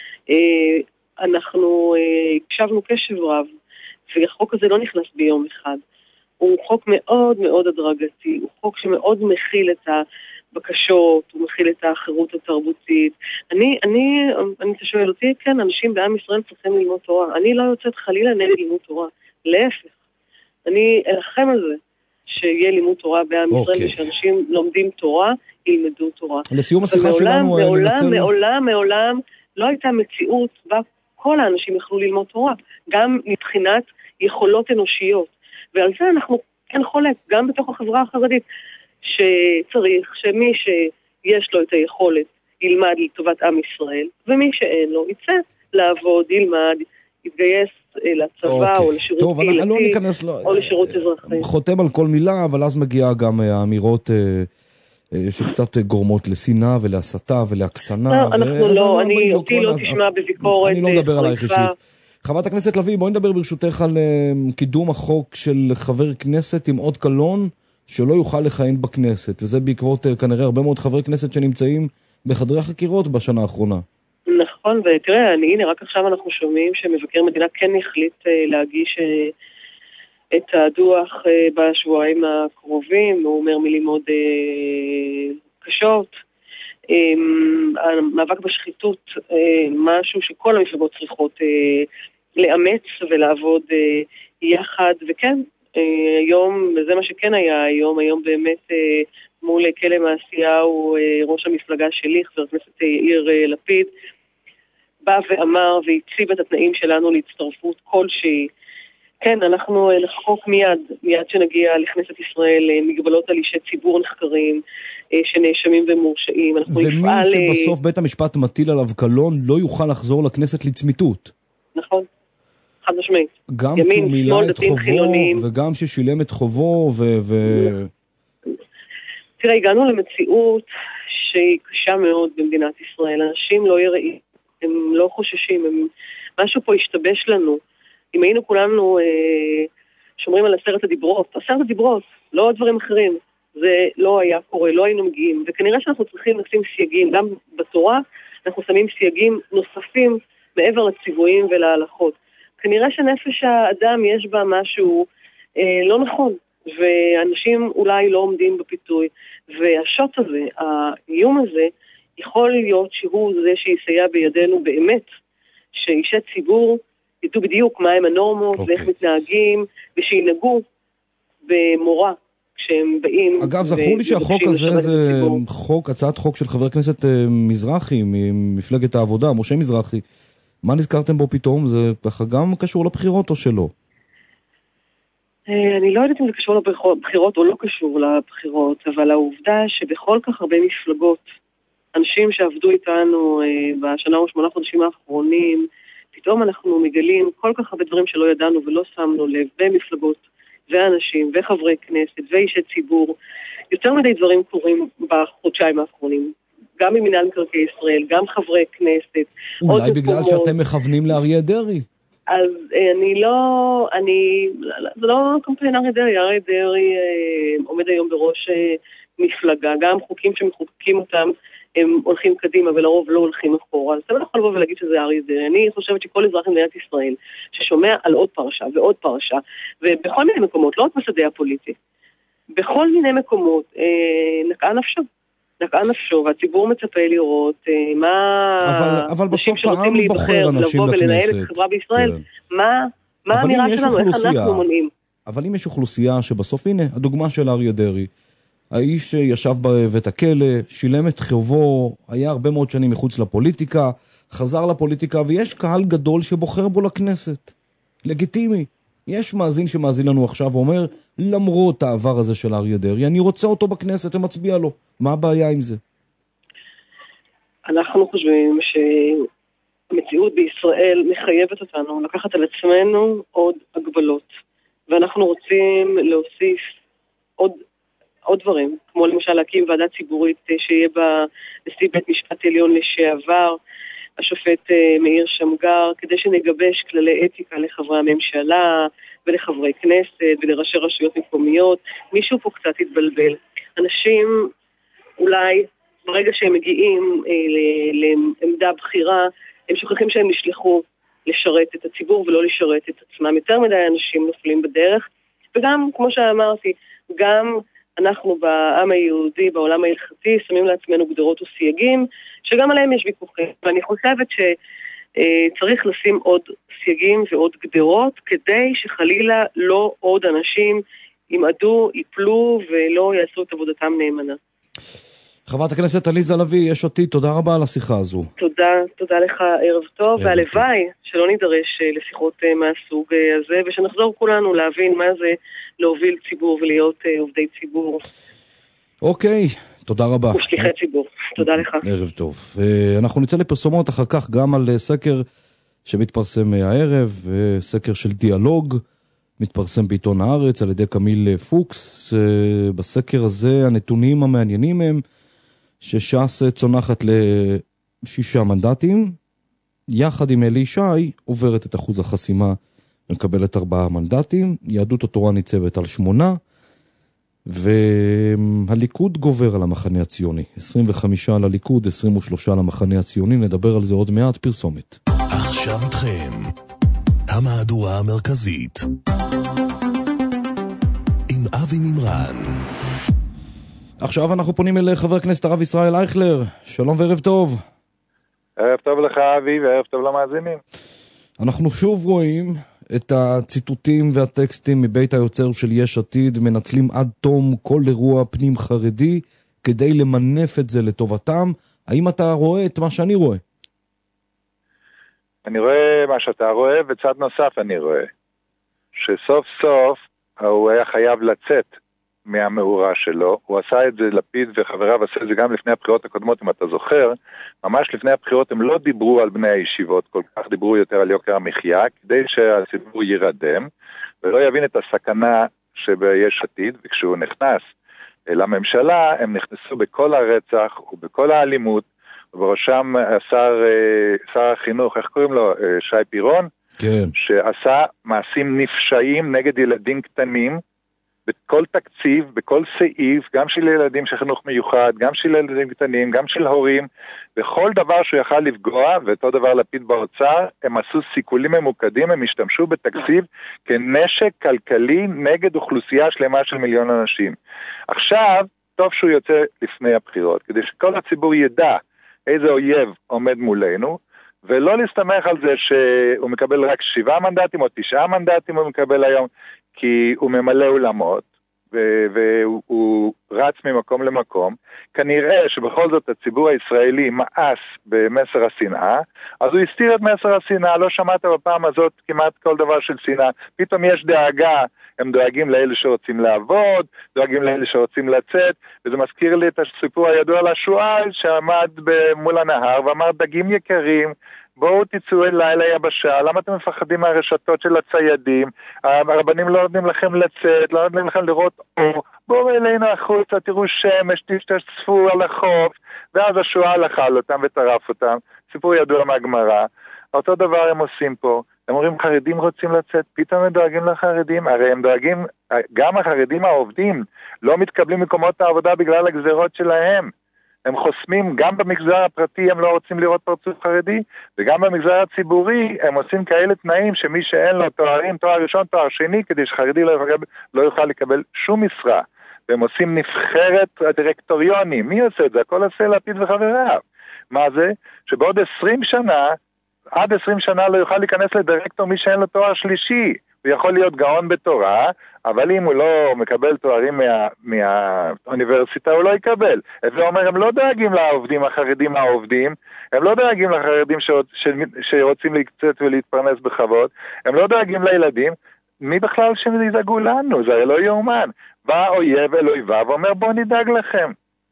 אנחנו הקשבנו קשב רב, והחוק הזה לא נכנס ביום אחד. הוא חוק מאוד מאוד הדרגתי, הוא חוק שמאוד מכיל את הבקשות, הוא מכיל את האחרות התרבותית. אני שואל אותי, כן, אנשים בעם ישראל צריכים ללמוד תורה. אני לא יוצאת חלילה נגד לימוד תורה. להפך. אני אלחם על זה שיהיה לימוד תורה בעם ישראל, ושאנשים לומדים תורה, ילמדו תורה. לסיום השיחה שלנו, מעולם לא הייתה מציאות בה כל האנשים יכלו ללמוד תורה, גם מבחינת יכולות אנושיות. ועל זה אנחנו כן חולק, גם בתוך החברה החרדית, שצריך שמי שיש לו את היכולת ילמד לטובת עם ישראל, ומי שאין לו יצא לעבוד, ילמד, יתגייס לצבא או לשירות קהילתי או לשירות אזרחי. חותם על כל מילה, אבל אז מגיעה גם האמירות שקצת גורמות לשנאה ולהסתה ולהקצנה. אותי לא תשמע בביקורת. אני לא מדבר עלייך אישית. חברת הכנסת לוי, בואי נדבר ברשותך על קידום החוק של חבר כנסת עם עוד קלון שלא יוכל לכהן בכנסת, וזה בעקבות כנראה הרבה מאוד חברי כנסת שנמצאים בחדרי החקירות בשנה האחרונה. נכון, ותראה, הנה רק עכשיו אנחנו שומעים שמבקר מדינה כן החליט להגיש את הדוח בשבועיים הקרובים, הוא אומר מילים מאוד קשות. המאבק בשחיתות, משהו שכל המפלגות צריכות לאמץ ולעבוד יחד, וכן, היום, וזה מה שכן היה היום באמת מול כלא מעשיהו, ראש המפלגה שלי, חבר הכנסת יאיר לפיד, בא ואמר והציב את התנאים שלנו להצטרפות כלשהי. כן, אנחנו לחוק מיד שנגיע לכנסת ישראל, מגבלות על אישי ציבור נחקרים, שנאשמים ומורשעים. ומי שבסוף בית המשפט מטיל עליו קלון לא יוכל לחזור לכנסת לצמיתות. נכון, חד משמעית. גם שהוא מילא את חובו, וגם ששילם את חובו, תראה, הגענו למציאות שהיא קשה מאוד במדינת ישראל. אנשים לא יראים, הם לא חוששים, משהו פה השתבש לנו. אם היינו כולנו שומרים על 10 הדיברות, 10 הדיברות, לא דברים אחרים, זה לא היה קורה, לא היינו מגיעים. וכנראה שאנחנו צריכים לשים סייגים, גם בתורה אנחנו שמים סייגים נוספים מעבר לציוויים ולהלכות. כנראה שנפש האדם יש בה משהו לא נכון, ואנשים אולי לא עומדים בפיתוי. והשוט הזה, האיום הזה, יכול להיות שהוא זה שיסייע בידינו באמת, שאישי ציבור ידעו בדיוק מהם הנורמות ואיך מתנהגים, ושינהגו במורא כשהם באים. אגב, זכור לי שהחוק הזה זה הצעת חוק של חבר הכנסת מזרחי, ממפלגת העבודה, משה מזרחי. מה נזכרתם בו פתאום? זה גם קשור לבחירות או שלא? אני לא יודעת אם זה קשור לבחירות או לא קשור לבחירות, אבל העובדה שבכל כך הרבה מפלגות, אנשים שעבדו איתנו בשנה או 8 חודשים האחרונים, פתאום אנחנו מגלים כל כך הרבה דברים שלא ידענו ולא שמנו לב, במפלגות ואנשים וחברי כנסת ואישי ציבור. יותר מדי דברים קורים בחודשיים האחרונים. גם ממינהל מקרקעי ישראל, גם חברי כנסת. אולי בגלל שאתם מכוונים לאריה דרעי. אז זה לא קמפיין אריה דרעי. אריה דרעי עומד היום בראש מפלגה. גם חוקים שמחוקקים אותם הם הולכים קדימה ולרוב לא הולכים אחורה. אז אתה לא יכול לבוא ולהגיד שזה אריה דרעי. אני חושבת שכל אזרח במדינת ישראל ששומע על עוד פרשה ועוד פרשה, ובכל מיני מקומות, לא רק בשדה הפוליטי, בכל מיני מקומות נקעה נפשו, והציבור מצפה לראות מה אבל בסוף העם בוחר אנשים לבוא לכנסת. ולנהל את החברה בישראל, מה האמירה שלנו, איך אנחנו מונעים. אבל אם יש אוכלוסייה שבסוף, הנה, הדוגמה של אריה דרעי, האיש שישב בבית הכלא, שילם את חובו, היה הרבה מאוד שנים מחוץ לפוליטיקה, חזר לפוליטיקה, ויש קהל גדול שבוחר בו לכנסת. לגיטימי. יש מאזין שמאזין לנו עכשיו ואומר, למרות העבר הזה של אריה דרעי, אני רוצה אותו בכנסת ומצביע לו. מה הבעיה עם זה? אנחנו חושבים שהמציאות בישראל מחייבת אותנו לקחת על עצמנו עוד הגבלות. ואנחנו רוצים להוסיף עוד דברים, כמו למשל להקים ועדה ציבורית שיהיה בה נשיא בית משפט עליון לשעבר, השופט מאיר שמגר, כדי שנגבש כללי אתיקה לחברי הממשלה ולחברי כנסת ולראשי רשויות מקומיות. מישהו פה קצת התבלבל. אנשים אולי ברגע שהם מגיעים לעמדה בחירה, הם שוכחים שהם נשלחו לשרת את הציבור ולא לשרת את עצמם. יותר מדי אנשים נופלים בדרך, וגם, כמו שאמרתי, גם אנחנו בעם היהודי, בעולם ההלכתי, שמים לעצמנו גדרות וסייגים, שגם עליהם יש ויכוחים. ואני חושבת שצריך לשים עוד סייגים ועוד גדרות, כדי שחלילה לא עוד אנשים ימעדו, יפלו ולא יעשו את עבודתם נאמנה. חברת הכנסת עליזה לביא, יש אותי, תודה רבה על השיחה הזו. תודה לך, ערב טוב, והלוואי שלא נידרש לשיחות מהסוג הזה, ושנחזור כולנו להבין מה זה להוביל ציבור ולהיות עובדי ציבור. אוקיי, תודה רבה. ושליחי ציבור, תודה לך. ערב טוב. אנחנו נצא לפרסומות אחר כך גם על סקר שמתפרסם הערב, סקר של דיאלוג, מתפרסם בעיתון הארץ על ידי קמיל פוקס. בסקר הזה הנתונים המעניינים הם שש"ס צונחת ל6 מנדטים, יחד עם אלי ישי עוברת את אחוז החסימה ומקבלת 4 מנדטים, יהדות התורה ניצבת על 8, והליכוד גובר על המחנה הציוני, 25 לליכוד, 23 למחנה הציוני. נדבר על זה עוד מעט. פרסומת. עכשיו איתכם המהדורה המרכזית עם אבי מימרן. עכשיו אנחנו פונים אל חבר הכנסת הרב ישראל אייכלר. שלום וערב טוב. ערב טוב לך אבי וערב טוב למאזינים. אנחנו שוב רואים את הציטוטים והטקסטים מבית היוצר של יש עתיד מנצלים עד תום כל אירוע פנים חרדי כדי למנף את זה לטובתם. האם אתה רואה את מה שאני רואה? אני רואה מה שאתה רואה, וצד נוסף אני רואה. שסוף סוף הוא היה חייב לצאת מהמאורה שלו. הוא עשה את זה, לפיד וחבריו עשו את זה גם לפני הבחירות הקודמות, אם אתה זוכר. ממש לפני הבחירות הם לא דיברו על בני הישיבות, כל כך דיברו יותר על יוקר המחיה, כדי שהציבור יירדם, ולא יבין את הסכנה שביש עתיד. וכשהוא נכנס לממשלה, הם נכנסו בכל הרצח ובכל האלימות, ובראשם שר החינוך, איך קוראים לו? שי פירון? כן. שעשה מעשים נפשעים נגד ילדים קטנים, בכל תקציב, בכל סעיף, גם של ילדים של חינוך מיוחד, גם של ילדים קטנים, גם של הורים, בכל דבר שהוא יכל לפגוע, ואותו דבר לפיד באוצר, הם עשו סיכולים ממוקדים, הם השתמשו בתקציב כנשק כלכלי נגד אוכלוסייה שלמה של מיליון אנשים. עכשיו, טוב שהוא יוצא לפני הבחירות, כדי שכל הציבור ידע איזה אויב עומד מולנו, ולא להסתמך על זה שהוא מקבל רק 7 מנדטים או 9 מנדטים הוא מקבל היום, כי הוא ממלא אולמות, והוא רץ ממקום למקום. כנראה שבכל זאת הציבור הישראלי מאס במסר השנאה, אז הוא הסתיר את מסר השנאה, לא שמעת בפעם הזאת כמעט כל דבר של שנאה. פתאום יש דאגה, הם דואגים לאלה שרוצים לעבוד, דואגים לאלה שרוצים לצאת, וזה מזכיר לי את הסיפור הידוע על השועל שעמד מול הנהר ואמר, דגים יקרים, בואו תצאו אליי ליבשה, למה אתם מפחדים מהרשתות של הציידים? הרבנים לא נותנים לכם לצאת, לא נותנים לכם לראות אור, בואו אלינו החוצה, תראו שמש, תשתספו על החוף, ואז השועל אכל אותם וטרף אותם, סיפור ידוע מהגמרא. אותו דבר הם עושים פה, הם אומרים חרדים רוצים לצאת, פתאום הם דואגים לחרדים, הרי הם דואגים, גם החרדים העובדים לא מתקבלים מקומות העבודה בגלל הגזרות שלהם, הם חוסמים, גם במגזר הפרטי הם לא רוצים לראות פרצוף חרדי, וגם במגזר הציבורי הם עושים כאלה תנאים שמי שאין לו תוארים, תואר ראשון, תואר שני, כדי שחרדי לא יוכל לקבל שום משרה, והם עושים נבחרת הדירקטוריונים. מי עושה את זה? הכל עושה לפיד וחבריו. מה זה? שבעוד 20 שנה, עד 20 שנה לא יוכל להיכנס לדירקטור מי שאין לו תואר שלישי. הוא יכול להיות גאון בתורה, אבל אם הוא לא מקבל תוארים מהאוניברסיטה, הוא לא יקבל. זה אומר, הם לא דואגים לעובדים החרדים העובדים, הם לא דואגים לחרדים שרוצים לקצת ולהתפרנס בכבוד, הם לא דואגים לילדים, מי בכלל שידאגו לנו? זה הרי לא יאומן. בא אויב אל אויביו ואומר, בוא נדאג לכם.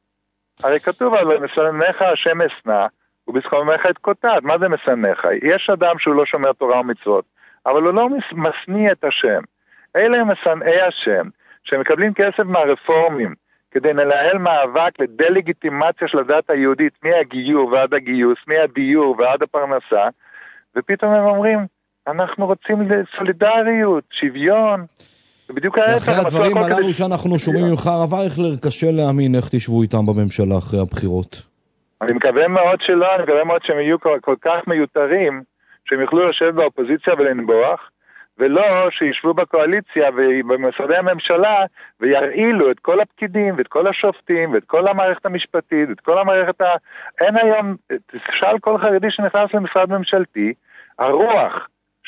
הרי כתוב, אבל משנאיך השם אשנא, ובשכמך את קוטעת. מה זה משנאיך? יש אדם שהוא לא שומר תורה ומצוות, אבל הוא לא משניא את השם. אלה הם משנאי השם, שמקבלים כסף מהרפורמים, כדי לנהל מאבק לדלגיטימציה של הדת היהודית, מהגיור ועד הגיוס, מהדיור ועד הפרנסה, ופתאום הם אומרים, אנחנו רוצים סולידריות, שוויון, ובדיוק אחרי הדברים הללו שאנחנו שומעים ממך, הרב אייכלר, קשה להאמין איך תשבו איתם בממשלה אחרי הבחירות. אני מקווה מאוד שלא, אני מקווה מאוד שהם יהיו כל כך מיותרים, שהם יוכלו לשבת באופוזיציה ולנבוח, ולא שישבו בקואליציה ובמשרדי הממשלה וירעילו את כל הפקידים ואת כל השופטים ואת כל המערכת המשפטית ואת כל המערכת אין היום, תשאל כל חרדי שנכנס למשרד ממשלתי, הרוח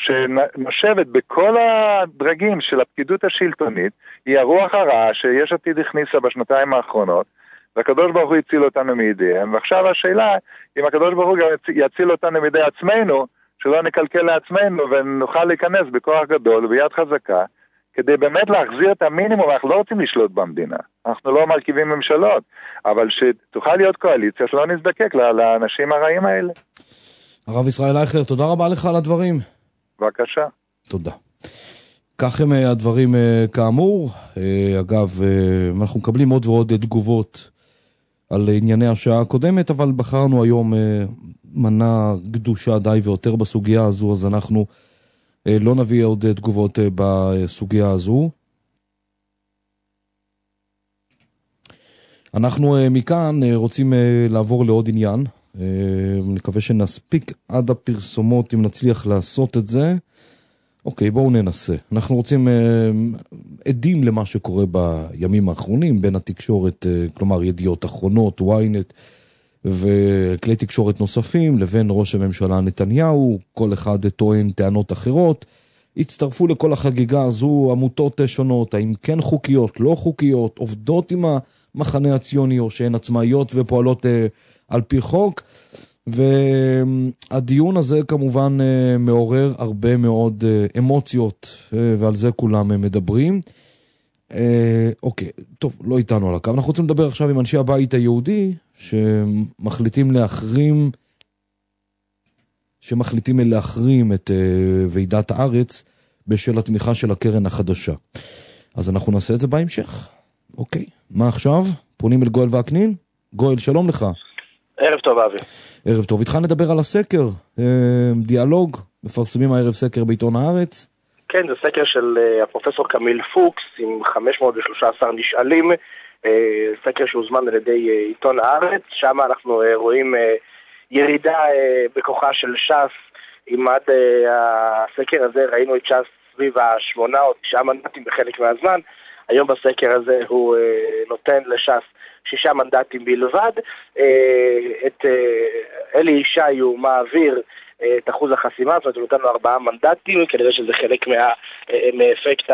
שנושבת בכל הדרגים של הפקידות השלטונית היא הרוח הרעה שיש עתיד הכניסה בשנתיים האחרונות, והקדוש ברוך הוא הציל אותנו מידיהם. ועכשיו השאלה, אם הקדוש ברוך הוא יציל אותנו מידי עצמנו, שלא נקלקל לעצמנו ונוכל להיכנס בכוח גדול וביד חזקה, כדי באמת להחזיר את המינימום. אנחנו לא רוצים לשלוט במדינה, אנחנו לא מרכיבים ממשלות, אבל שתוכל להיות קואליציה שלא נזדקק לאנשים הרעים האלה. הרב ישראל אייכלר, תודה רבה לך על הדברים. בבקשה. תודה. כך הם הדברים כאמור. אגב, אנחנו מקבלים עוד ועוד תגובות על ענייני השעה הקודמת, אבל בחרנו היום מנה גדושה די ויותר בסוגיה הזו, אז אנחנו לא נביא עוד תגובות בסוגיה הזו. אנחנו מכאן רוצים לעבור לעוד עניין. נקווה שנספיק עד הפרסומות אם נצליח לעשות את זה. אוקיי, בואו ננסה. אנחנו רוצים עדים למה שקורה בימים האחרונים בין התקשורת, כלומר ידיעות אחרונות, ynet וכלי תקשורת נוספים, לבין ראש הממשלה נתניהו. כל אחד טוען טענות אחרות. הצטרפו לכל החגיגה הזו עמותות שונות, האם כן חוקיות, לא חוקיות, עובדות עם המחנה הציוני או שהן עצמאיות ופועלות על פי חוק. והדיון הזה כמובן מעורר הרבה מאוד אמוציות, ועל זה כולם מדברים. אוקיי, טוב, לא איתנו על הקו. אנחנו רוצים לדבר עכשיו עם אנשי הבית היהודי, שמחליטים להחרים את ועידת הארץ בשל התמיכה של הקרן החדשה. אז אנחנו נעשה את זה בהמשך. אוקיי, מה עכשיו? פונים אל גואל וקנין? גואל, שלום לך. ערב טוב, אבי. ערב טוב. איתך נדבר על הסקר, דיאלוג, מפרסמים הערב סקר בעיתון הארץ. כן, זה סקר של הפרופסור קמיל פוקס עם 513 נשאלים, סקר שהוזמן על ידי עיתון הארץ, שם אנחנו רואים ירידה בכוחה של ש"ס, עם עד הסקר הזה ראינו את ש"ס סביב 8 או 9 מנדטים בחלק מהזמן, היום בסקר הזה הוא נותן לש"ס 6 מנדטים בלבד, את אלי ישי הוא מעביר את אחוז החסימה, זאת אומרת הוא נותן לו 4 מנדטים, כנראה שזה חלק מאפקט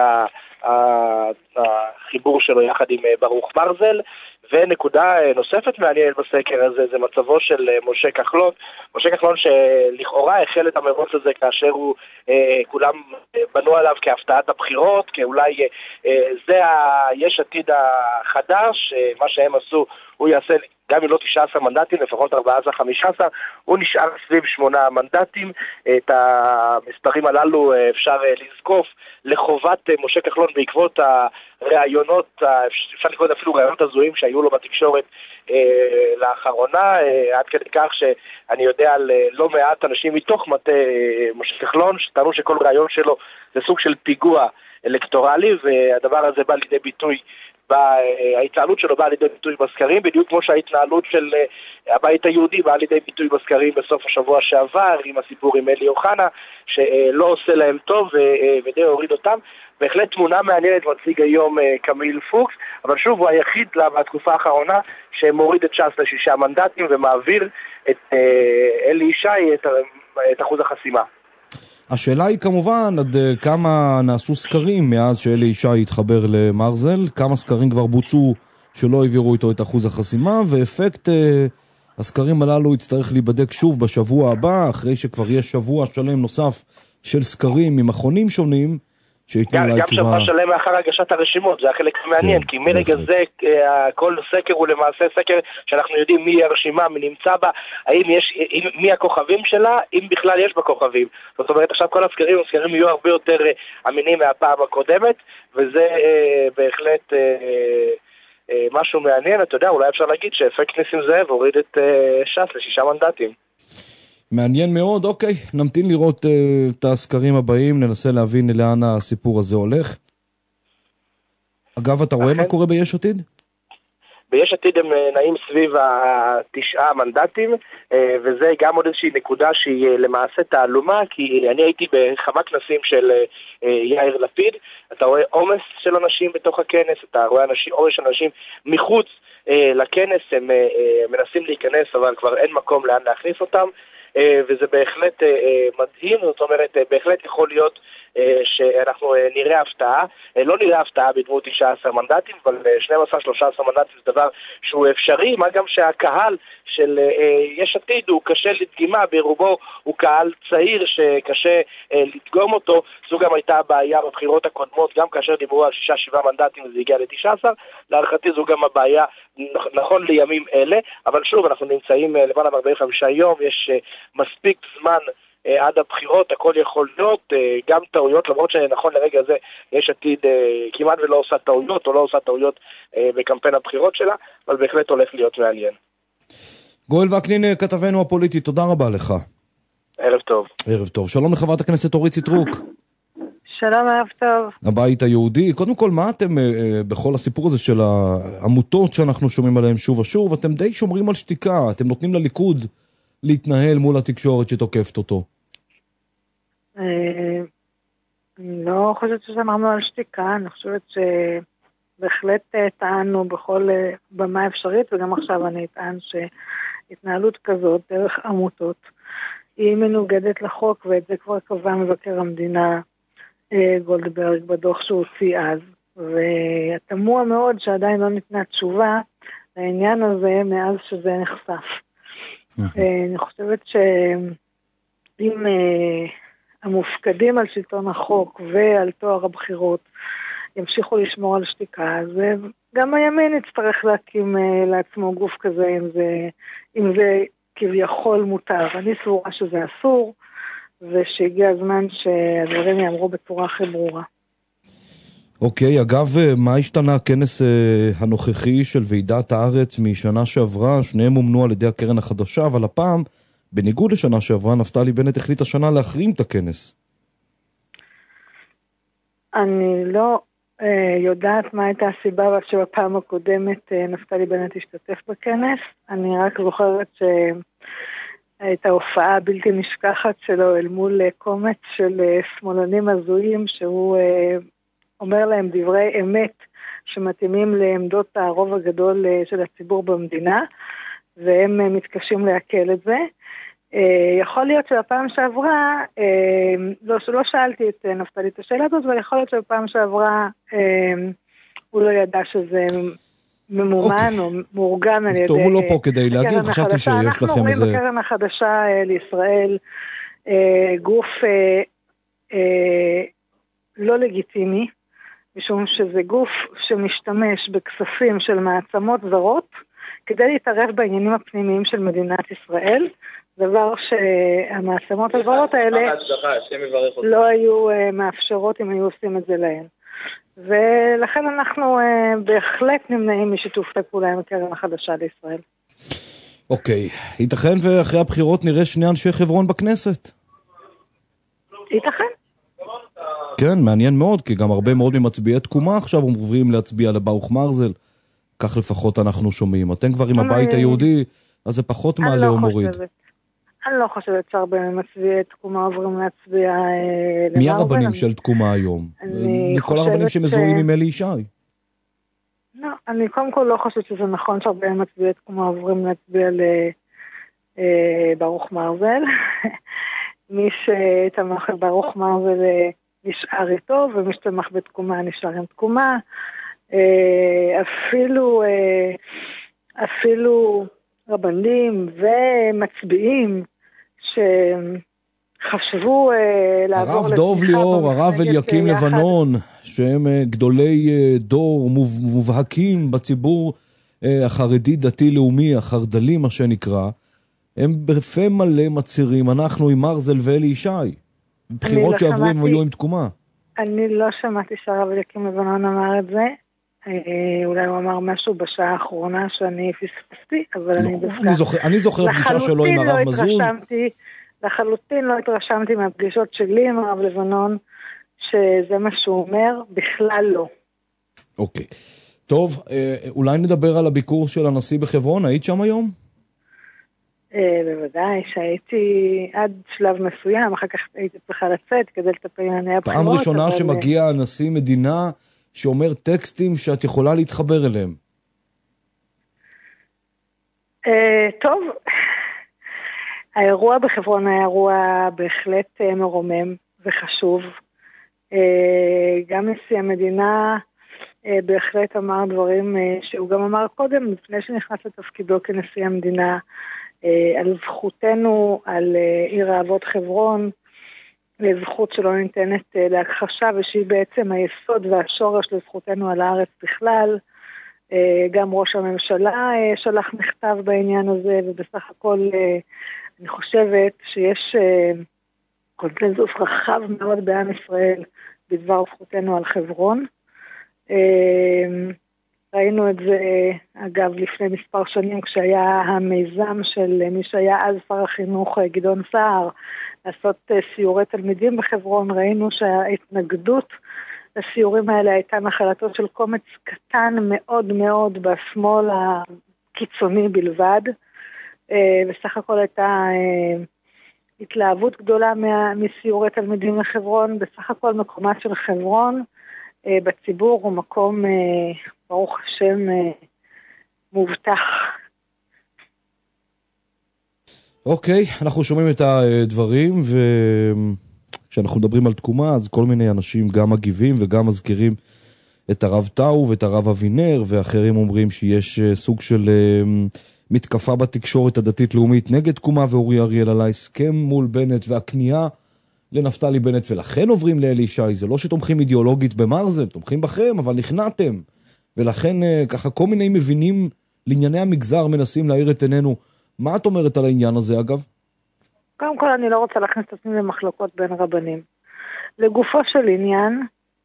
החיבור שלו יחד עם ברוך מרזל. ונקודה נוספת מעניינת בסקר הזה זה מצבו של משה כחלון. משה כחלון שלכאורה החל את המרוץ הזה כאשר הוא כולם בנו עליו כהפתעת הבחירות, כאולי זה יש עתיד החדש, מה שהם עשו הוא יעשה גם אם לא 19 מנדטים, לפחות 14-15, הוא נשאר סביב 8 מנדטים. את המספרים הללו אפשר לזקוף לחובת משה כחלון בעקבות הרעיונות, אפשר לקרוא אפילו רעיונות הזויים שהיו לו בתקשורת לאחרונה, עד כדי כך שאני יודע על לא מעט אנשים מתוך מטה משה כחלון שטענו שכל רעיון שלו זה סוג של פיגוע אלקטורלי, והדבר הזה בא לידי ביטוי ההתנהלות שלו באה לידי ביטוי בסקרים, בדיוק כמו שההתנהלות של הבית היהודי באה לידי ביטוי בסקרים בסוף השבוע שעבר, עם הסיפור עם אלי אוחנה, שלא עושה להם טוב ודי הוריד אותם. בהחלט תמונה מעניינת מציג היום קמיל פוקס, אבל שוב הוא היחיד בתקופה האחרונה שמוריד את ש"ס ל6 מנדטים ומעביר את אלי ישי את אחוז החסימה. השאלה היא כמובן עד כמה נעשו סקרים מאז שאלי ישי התחבר למרזל, כמה סקרים כבר בוצעו שלא העבירו איתו את אחוז החסימה, ואפקט הסקרים הללו יצטרך להיבדק שוב בשבוע הבא, אחרי שכבר יש שבוע שלם נוסף של סקרים ממכונים שונים, גם שבוע שלם לאחר הגשת הרשימות, זה החלק מעניין, כי מרגע זה כל סקר הוא למעשה סקר שאנחנו יודעים מי הרשימה, מי נמצא בה, מי הכוכבים שלה, אם בכלל יש בה כוכבים. זאת אומרת, עכשיו כל הסקרים יהיו הרבה יותר אמינים מהפעם הקודמת, וזה בהחלט משהו מעניין. אתה יודע, אולי אפשר להגיד שאפקט ניסים זאב הוריד את ש"ס ל6 מנדטים. מעניין מאוד, אוקיי, נמתין לראות את הסקרים הבאים, ננסה להבין לאן הסיפור הזה הולך. אגב, אתה רואה מה קורה ביש עתיד? ביש עתיד הם נעים סביב 9 מנדטים, וזה גם עוד איזושהי נקודה שהיא למעשה תעלומה, כי אני הייתי בכמה כנסים של יאיר לפיד, אתה רואה עומס של אנשים בתוך הכנס, אתה רואה עומס של אנשים מחוץ לכנס, הם מנסים להיכנס, אבל כבר אין מקום לאן להכניס אותם, וזה בהחלט מדהים, זאת אומרת, בהחלט יכול להיות שאנחנו נראה הפתעה, לא נראה הפתעה בדמות 19 מנדטים, אבל 12-13 מנדטים זה דבר שהוא אפשרי, מה גם שהקהל של יש עתיד הוא קשה לדגימה, ברובו הוא קהל צעיר שקשה לדגום אותו, זו גם הייתה הבעיה בבחירות הקודמות, גם כאשר דיברו על 6-7 מנדטים וזה הגיע ל-19, להערכתי זו גם הבעיה נכון לימים אלה, אבל שוב אנחנו נמצאים למעלה מ-45 יום, יש מספיק זמן עד הבחירות, הכל יכול להיות, גם טעויות, למרות שנכון לרגע זה יש עתיד כמעט ולא עושה טעויות, או לא עושה טעויות בקמפיין הבחירות שלה, אבל בהחלט הולך להיות מעניין. גואל וקנין, כתבנו הפוליטי, תודה רבה לך. ערב טוב. ערב טוב. שלום לחברת הכנסת אורית ציטרוק. שלום, ערב טוב. הבית היהודי. קודם כל, מה אתם בכל הסיפור הזה של העמותות שאנחנו שומעים עליהם שוב ושוב? אתם די שומרים על שתיקה, אתם נותנים לליכוד להתנהל מול התקשורת שתוקפת אותו. אני לא חושבת ששמרנו על שתיקה, אני חושבת שבהחלט טענו בכל במה אפשרית, וגם עכשיו אני אטען שהתנהלות כזאת דרך עמותות היא מנוגדת לחוק, ואת זה כבר קבע מבקר המדינה גולדברג בדוח שהוא הוציא אז, והתמוה מאוד שעדיין לא ניתנה תשובה לעניין הזה מאז שזה נחשף. אני חושבת שאם המופקדים על שלטון החוק ועל תואר הבחירות ימשיכו לשמור על שתיקה, אז גם הימין יצטרך להקים לעצמו גוף כזה, אם זה כביכול מותר. אני סבורה שזה אסור, ושהגיע הזמן שהדברים יאמרו בצורה הכי ברורה. אוקיי, אגב, מה השתנה הכנס הנוכחי של ועידת הארץ משנה שעברה? שניהם מומנו על ידי הקרן החדשה, אבל הפעם, בניגוד לשנה שעברה, נפתלי בנט החליט השנה להחרים את הכנס. אני לא יודעת מה הייתה הסיבה שבפעם הקודמת נפתלי בנט השתתף בכנס. אני רק זוכרת שהייתה הופעה בלתי נשכחת שלו אל מול קומץ של שמאלנים הזויים, שהוא אומר להם דברי אמת שמתאימים לעמדות הרוב הגדול של הציבור במדינה, והם מתקשים להקל את זה. יכול להיות שבפעם שעברה, לא שאלתי את נפתלי את השאלה הזאת, אבל יכול להיות שבפעם שעברה הוא לא ידע שזה ממומן או מאורגן על ידי... טוב, הוא לא פה כדי להגיד, חשבתי שיש לכם איזה... אנחנו רואים בקרן החדשה לישראל גוף לא לגיטימי, משום שזה גוף שמשתמש בכספים של מעצמות זרות, כדי להתערב בעניינים הפנימיים של מדינת ישראל, דבר שהמעצמות הזרות האלה לא היו מאפשרות אם היו עושים את זה להן. ולכן אנחנו בהחלט נמנעים משיתוף פעולה עם הקרן החדשה לישראל. אוקיי, ייתכן ואחרי הבחירות נראה שני אנשי חברון בכנסת? ייתכן. כן, מעניין מאוד, כי גם הרבה מאוד ממצביעי תקומה עכשיו עוברים להצביע לברוך מרזל. כך לפחות אנחנו שומעים. אתם כבר עם הבית היהודי, אז זה פחות מעלה או מוריד. אני לא חושבת שהרבה מצביעי תקומה עוברים להצביע למרזל. מי הרבנים של תקומה היום? וכל הרבנים שמזוהים עם אלי ישי. לא, אני קודם כל לא חושבת שזה נכון שהרבה מצביעי תקומה עוברים להצביע לברוך מרזל. מי שתמך ברוך מרזל נשאר איתו, ומי שתמך בתקומה נשאר עם תקומה. אפילו רבנים ומצביעים שחשבו לעבור... הרב דוב ליאור, הרב אליקים לבנון, שהם גדולי דור מובהקים בציבור החרדי דתי-לאומי, החרדלי מה שנקרא, הם בפה מלא מצהירים, אנחנו עם מרזל ואלי ישי. בחירות שעברו היו עם תקומה. אני לא שמעתי שהרב אליקים לבנון אמר את זה. אולי הוא אמר משהו בשעה האחרונה שאני פספסתי, אבל אני דווקא... אני זוכר פגישה שלו עם הרב מזוז. לחלוטין לא התרשמתי מהפגישות שלי עם הרב לבנון, שזה מה שהוא אומר, בכלל לא. אוקיי. טוב, אולי נדבר על הביקור של הנשיא בחברון, היית שם היום? בוודאי, שהייתי עד שלב מסוים, אחר כך הייתי צריכה לצאת כדי לטפל בענייני הבחירות. פעם ראשונה שמגיע נשיא מדינה שאומר טקסטים שאת יכולה להתחבר אליהם. טוב, האירוע בחברון היה אירוע בהחלט מרומם וחשוב. גם נשיא המדינה בהחלט אמר דברים שהוא גם אמר קודם, לפני שנכנס לתפקידו כנשיא המדינה, על זכותנו, על עיר האבות חברון, לזכות שלא ניתנת להכחשה, ושהיא בעצם היסוד והשורש לזכותנו על הארץ בכלל. גם ראש הממשלה שלח מכתב בעניין הזה, ובסך הכל אני חושבת שיש קונצנזוס רחב מאוד בעם ישראל בדבר זכותנו על חברון. ראינו את זה, אגב, לפני מספר שנים, כשהיה המיזם של מי שהיה אז שר החינוך גדעון סער, לעשות סיורי תלמידים בחברון. ראינו שההתנגדות לסיורים האלה הייתה נחלתו של קומץ קטן מאוד מאוד בשמאל הקיצוני בלבד. בסך הכל הייתה התלהבות גדולה מסיורי תלמידים לחברון. בסך הכל מקומה של חברון בציבור הוא מקום, ברוך השם, מובטח. אוקיי, אנחנו שומעים את הדברים, וכשאנחנו מדברים על תקומה, אז כל מיני אנשים גם מגיבים וגם מזכירים את הרב טאו ואת הרב אבינר, ואחרים אומרים שיש סוג של מתקפה בתקשורת הדתית-לאומית נגד תקומה ואורי אריאל על ההסכם מול בנט והכניעה לנפתלי בנט, ולכן עוברים לאלי ישי. זה לא שתומכים אידיאולוגית במרזל, תומכים בכם, אבל נכנעתם. ולכן ככה כל מיני מבינים לענייני המגזר מנסים להאיר את עינינו. מה את אומרת על העניין הזה אגב? קודם כל אני לא רוצה להכניס את עצמי למחלוקות בין רבנים. לגופו של עניין,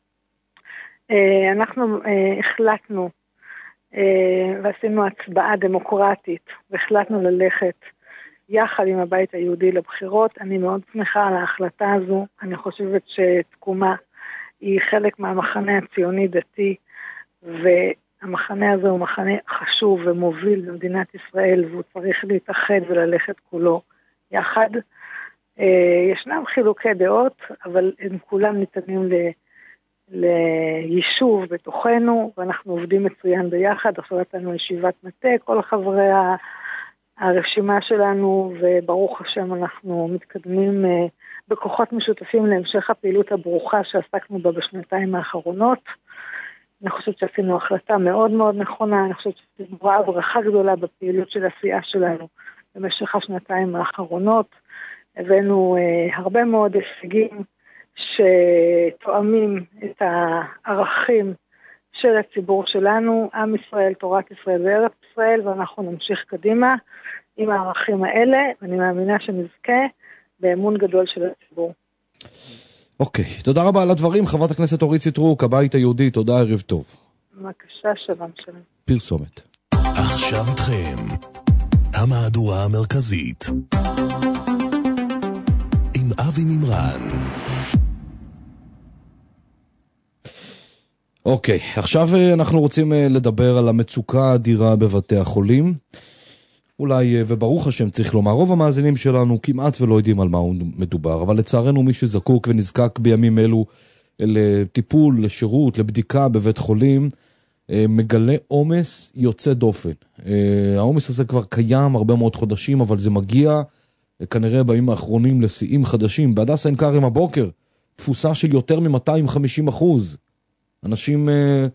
אנחנו החלטנו ועשינו הצבעה דמוקרטית, והחלטנו ללכת יחד עם הבית היהודי לבחירות. אני מאוד שמחה על ההחלטה הזו. אני חושבת שתקומה היא חלק מהמחנה הציוני דתי, והמחנה הזה הוא מחנה חשוב ומוביל במדינת ישראל, והוא צריך להתאחד וללכת כולו יחד. ישנם חילוקי דעות, אבל הם כולם ניתנים ליישוב בתוכנו, ואנחנו עובדים מצוין ביחד. עכשיו נתנו ישיבת מטה, כל חברי הרשימה שלנו, וברוך השם אנחנו מתקדמים בכוחות משותפים להמשך הפעילות הברוכה שעסקנו בה בשנתיים האחרונות. אני חושבת שעשינו החלטה מאוד מאוד נכונה, אני חושבת שתבואה ברכה גדולה בפעילות של הסיעה שלנו במשך השנתיים האחרונות. הבאנו הרבה מאוד הישגים שתואמים את הערכים של הציבור שלנו, עם ישראל, תורת ישראל וארץ ישראל, ואנחנו נמשיך קדימה עם הערכים האלה, ואני מאמינה שנזכה באמון גדול של הציבור. אוקיי, תודה רבה על הדברים, חברת הכנסת אורית סטרוק, הבית היהודי, תודה, ערב טוב. בבקשה, שלום. פרסומת. עכשיו איתכם, המהדורה המרכזית. עם אבי מימרן. אוקיי, עכשיו אנחנו רוצים לדבר על המצוקה האדירה בבתי החולים. אולי, וברוך השם צריך לומר, רוב המאזינים שלנו כמעט ולא יודעים על מה הוא מדובר, אבל לצערנו מי שזקוק ונזקק בימים אלו לטיפול, לשירות, לבדיקה בבית חולים, מגלה עומס יוצא דופן. העומס הזה כבר קיים הרבה מאוד חודשים, אבל זה מגיע כנראה בימים האחרונים לשיאים חדשים. בהדסה עין כרם הבוקר, תפוסה של יותר מ-250%. אנשים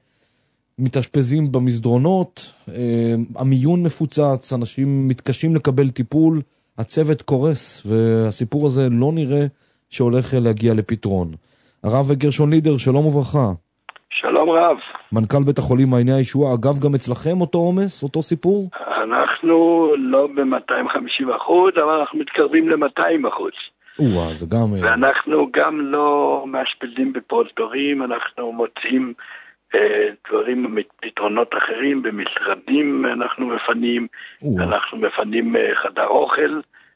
מתאשפזים במסדרונות, המיון מפוצץ, אנשים מתקשים לקבל טיפול, הצוות קורס, והסיפור הזה לא נראה שהולך להגיע לפתרון. הרב גרשון לידר, שלום וברכה. שלום רב. מנכ"ל בית החולים מעייני הישועה, אגב גם אצלכם אותו עומס, אותו סיפור? אנחנו לא ב-250%, אבל אנחנו מתקרבים ל-200%. זה גם... ואנחנו גם לא מאשפזים בפרוזדורים, אנחנו מוצאים דברים, פתרונות אחרים במשרדים, אנחנו מפנים חדר אוכל.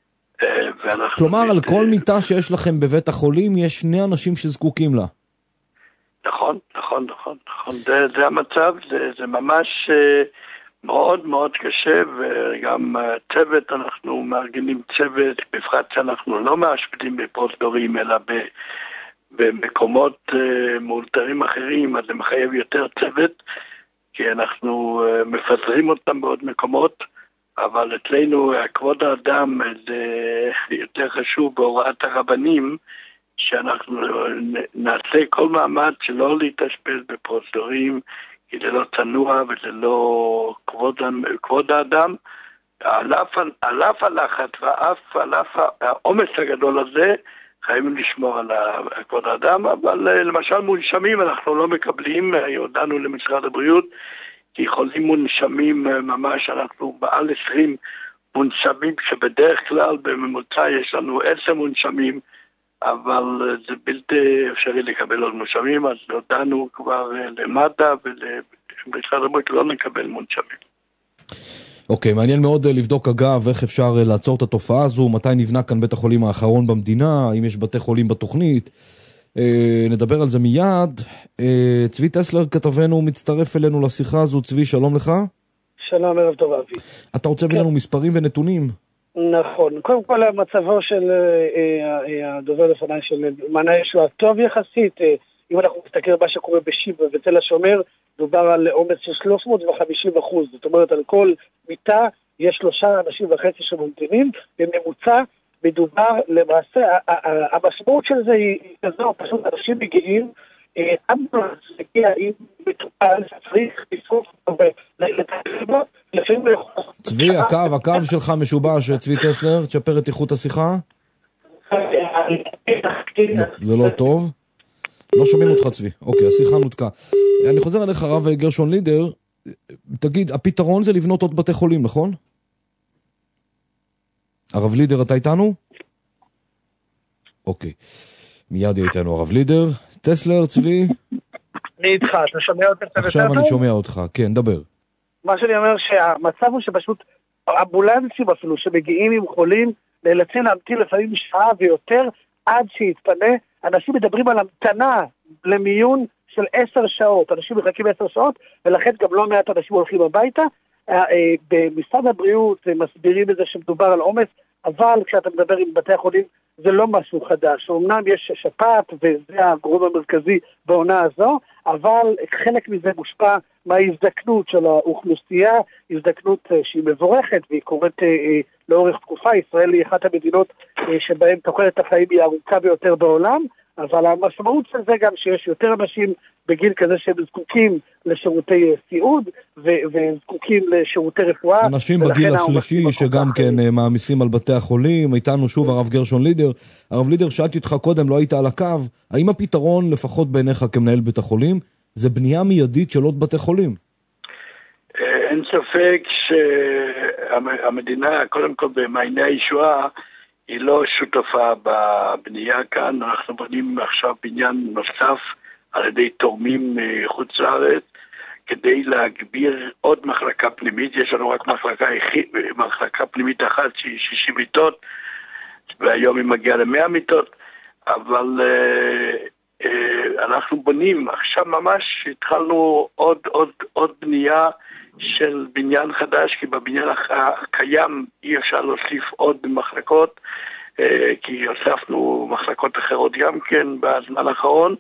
כלומר, על כל מיטה שיש לכם בבית החולים, יש 2 אנשים שזקוקים לה. נכון. זה המצב, זה ממש מאוד מאוד קשה, וגם צוות, אנחנו מארגנים צוות, בפרט שאנחנו לא מאשפזים בפרוזדורים, אלא במקומות מאולתרים אחרים, אז זה מחייב יותר צוות, כי אנחנו מפזרים אותם בעוד מקומות, אבל אצלנו כבוד האדם זה יותר חשוב בהוראת הרבנים, שאנחנו נעשה כל מאמץ שלא להתאשפז בפרוזדורים, כי זה לא צנוע וזה לא כבוד האדם. על אף הלחץ ועל אף העומס הגדול הזה, חייבים לשמור על כבוד האדם, אבל למשל מונשמים אנחנו לא מקבלים, הודענו למשרד הבריאות, כי חולים מונשמים ממש, אנחנו בעל 20 מונשמים, שבדרך כלל בממוצע יש לנו 10 מונשמים, אבל זה בלתי אפשרי לקבל עוד מונשמים, אז הודענו כבר למד"א ולמשרד הבריאות לא נקבל מונשמים. אוקיי, מעניין מאוד לבדוק אגב איך אפשר לעצור את התופעה הזו, מתי נבנה כאן בית החולים האחרון במדינה, האם יש בתי חולים בתוכנית, נדבר על זה מיד. צבי טסלר כתבנו מצטרף אלינו לשיחה הזו. צבי, שלום לך. שלום, ערב טוב אבי. אתה רוצה להביא לנו מספרים ונתונים? נכון, קודם כל מצבו של הדובר לפני של מעייני הישועה טוב יחסית, אם אנחנו מסתכל מה שקורה בשיבא ותל השומר, דובר על עומס של 350%, זאת אומרת על כל מיטה יש 3.5 אנשים שממתינים, בממוצע מדובר למעשה, המשמעות של זה היא כזו, פשוט אנשים מגיעים, אמבולנס מגיע עם מטופל, צריך לסוף לתקריבות, צבי, הקו שלך משובש, צבי טסלר, תשפר את איכות השיחה. זה לא טוב. לא שומעים אותך צבי. אוקיי, השיחה נותקה. אני חוזר אליך הרב גרשון לידר. תגיד, הפתרון זה לבנות עוד בתי חולים, נכון? הרב לידר, אתה איתנו? אוקיי. מיד יהיה איתנו הרב לידר. טסלר, צבי. אני איתך, אתה שומע אותך? עכשיו אני שומע אותך, כן, דבר. מה שאני אומר שהמצב הוא שפשוט אמבולנסים אפילו שמגיעים עם חולים נאלצים להמתין לפעמים שעה ויותר עד שיתפנה. אנשים מדברים על המתנה למיון של 10 שעות, אנשים מחכים 10 שעות ולכן גם לא מעט אנשים הולכים הביתה. במשרד הבריאות מסבירים את זה שמדובר על עומס, אבל כשאתה מדבר עם בתי החולים זה לא משהו חדש. אמנם יש שפעת וזה הגורם המרכזי בעונה הזו, אבל חלק מזה מושפע מההזדקנות של האוכלוסייה, הזדקנות שהיא מבורכת והיא קורית לאורך תקופה. ישראל היא אחת המדינות שבהן תוחלת החיים היא ארוכה ביותר בעולם, אבל המשמעות של זה גם שיש יותר אנשים בגיל כזה שהם זקוקים לשירותי סיעוד וזקוקים לשירותי רפואה. אנשים בגיל השלישי שגם כן מעמיסים על בתי החולים. איתנו שוב הרב גרשון לידר. הרב לידר, שאלתי אותך קודם, לא היית על הקו, האם הפתרון, לפחות בעיניך כמנהל בית החולים, זה בנייה מיידית של עוד בתי חולים? אין ספק שהמדינה, קודם כל במעייני הישועה, היא לא שותפה בבנייה כאן. אנחנו בונים עכשיו בניין נוסף על ידי תורמים מחוץ לארץ כדי להגביר עוד מחלקה פנימית. יש לנו רק מחלקה פנימית אחת שהיא 60 מיטות והיום היא מגיעה ל100 מיטות, אבל אנחנו בונים עכשיו ממש, התחלנו עוד בנייה של בניין חדש, כי בבניין הקיים אי אפשר להוסיף עוד מחלקות, כי הוספנו מחלקות אחרות גם כן בזמן האחרון,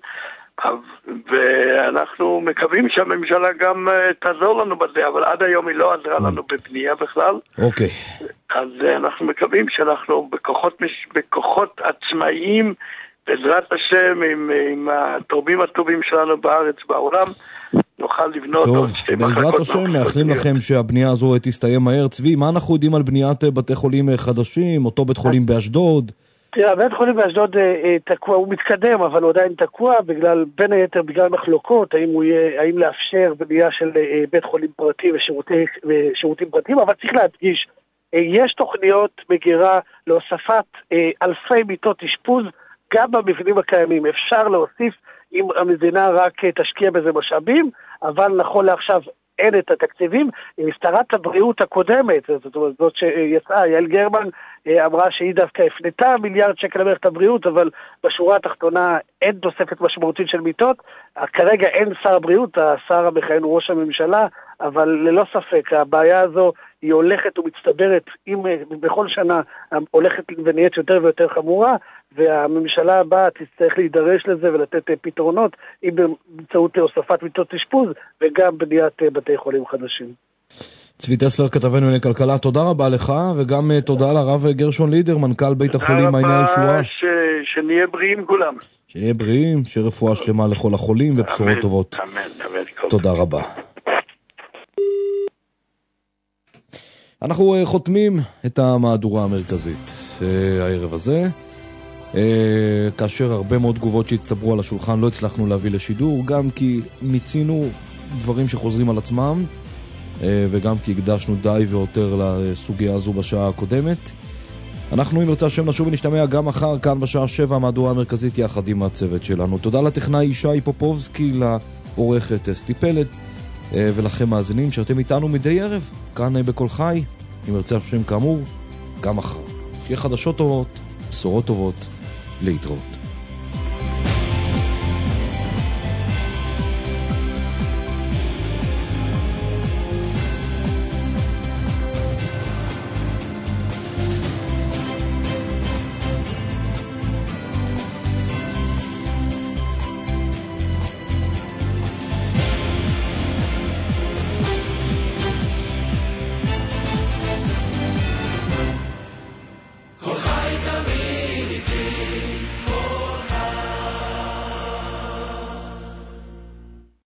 ואנחנו מקווים שהממשלה גם תעזור לנו בזה, אבל עד היום היא לא עזרה לנו בבנייה בכלל. אוקיי. אז אנחנו מקווים שאנחנו בכוחות עצמאיים, בעזרת השם, עם התורמים הטובים שלנו בארץ, בעולם, נוכל לבנות עוד שתי מחלקות. בעזרת השם, מאחלים לכם שהבנייה הזו תסתיים מהר. צבי, מה אנחנו יודעים על בניית בתי חולים חדשים, אותו בית חולים באשדוד? הבית חולים באשדוד תקוע, הוא מתקדם, אבל הוא עדיין תקוע, בין היתר בגלל מחלוקות, האם לאפשר בנייה של בית חולים פרטי ושירותים פרטיים, אבל צריך להדגיש, יש תוכניות מגירה להוספת אלפי מיטות אשפוז, גם במבנים הקיימים. אפשר להוסיף אם המדינה רק תשקיע בזה משאבים, אבל נכון לעכשיו אין את התקציבים. שרת הבריאות הקודמת, זאת שיצאה, יעל גרמן, אמרה שהיא דווקא הפנתה 1 מיליארד שקל למערכת הבריאות, אבל בשורה התחתונה אין תוספת משמעותית של מיטות. כרגע אין שר הבריאות, השר המכהן הוא ראש הממשלה, אבל ללא ספק הבעיה הזו היא הולכת ומצטברת, בכל שנה הולכת ונהיית יותר ויותר חמורה, והממשלה הבאה תצטרך להידרש לזה ולתת פתרונות, אם באמצעות הוספת מיטות אשפוז וגם בניית בתי חולים חדשים. צבי טסלר, כתבנו לענייני כלכלה, תודה רבה לך, וגם תודה לרב גרשון לידר, מנכ"ל בית החולים מעייני הישועה. שנהיה בריאים כולם. שנהיה בריאים, שרפואה שלמה לכל החולים ובשורות טובות. אמן. תודה רבה. אנחנו חותמים את המהדורה המרכזית הערב הזה, כאשר הרבה מאוד תגובות שהצטברו על השולחן לא הצלחנו להביא לשידור, גם כי מיצינו דברים שחוזרים על עצמם, וגם כי הקדשנו די ויותר לסוגיה הזו בשעה הקודמת. אנחנו אם רצה השם נשוב ונשתמע גם מחר כאן בשעה 7, המהדורה המרכזית יחד עם הצוות שלנו. תודה לטכנאי ישי פופובסקי, לעורכת אסתי פלד, ולכם מאזינים שאתם איתנו מדי ערב כאן בכל חי, אם רצה השם כאמור גם מחר. שיהיה חדשות טובות, בשורות טובות, להתראות.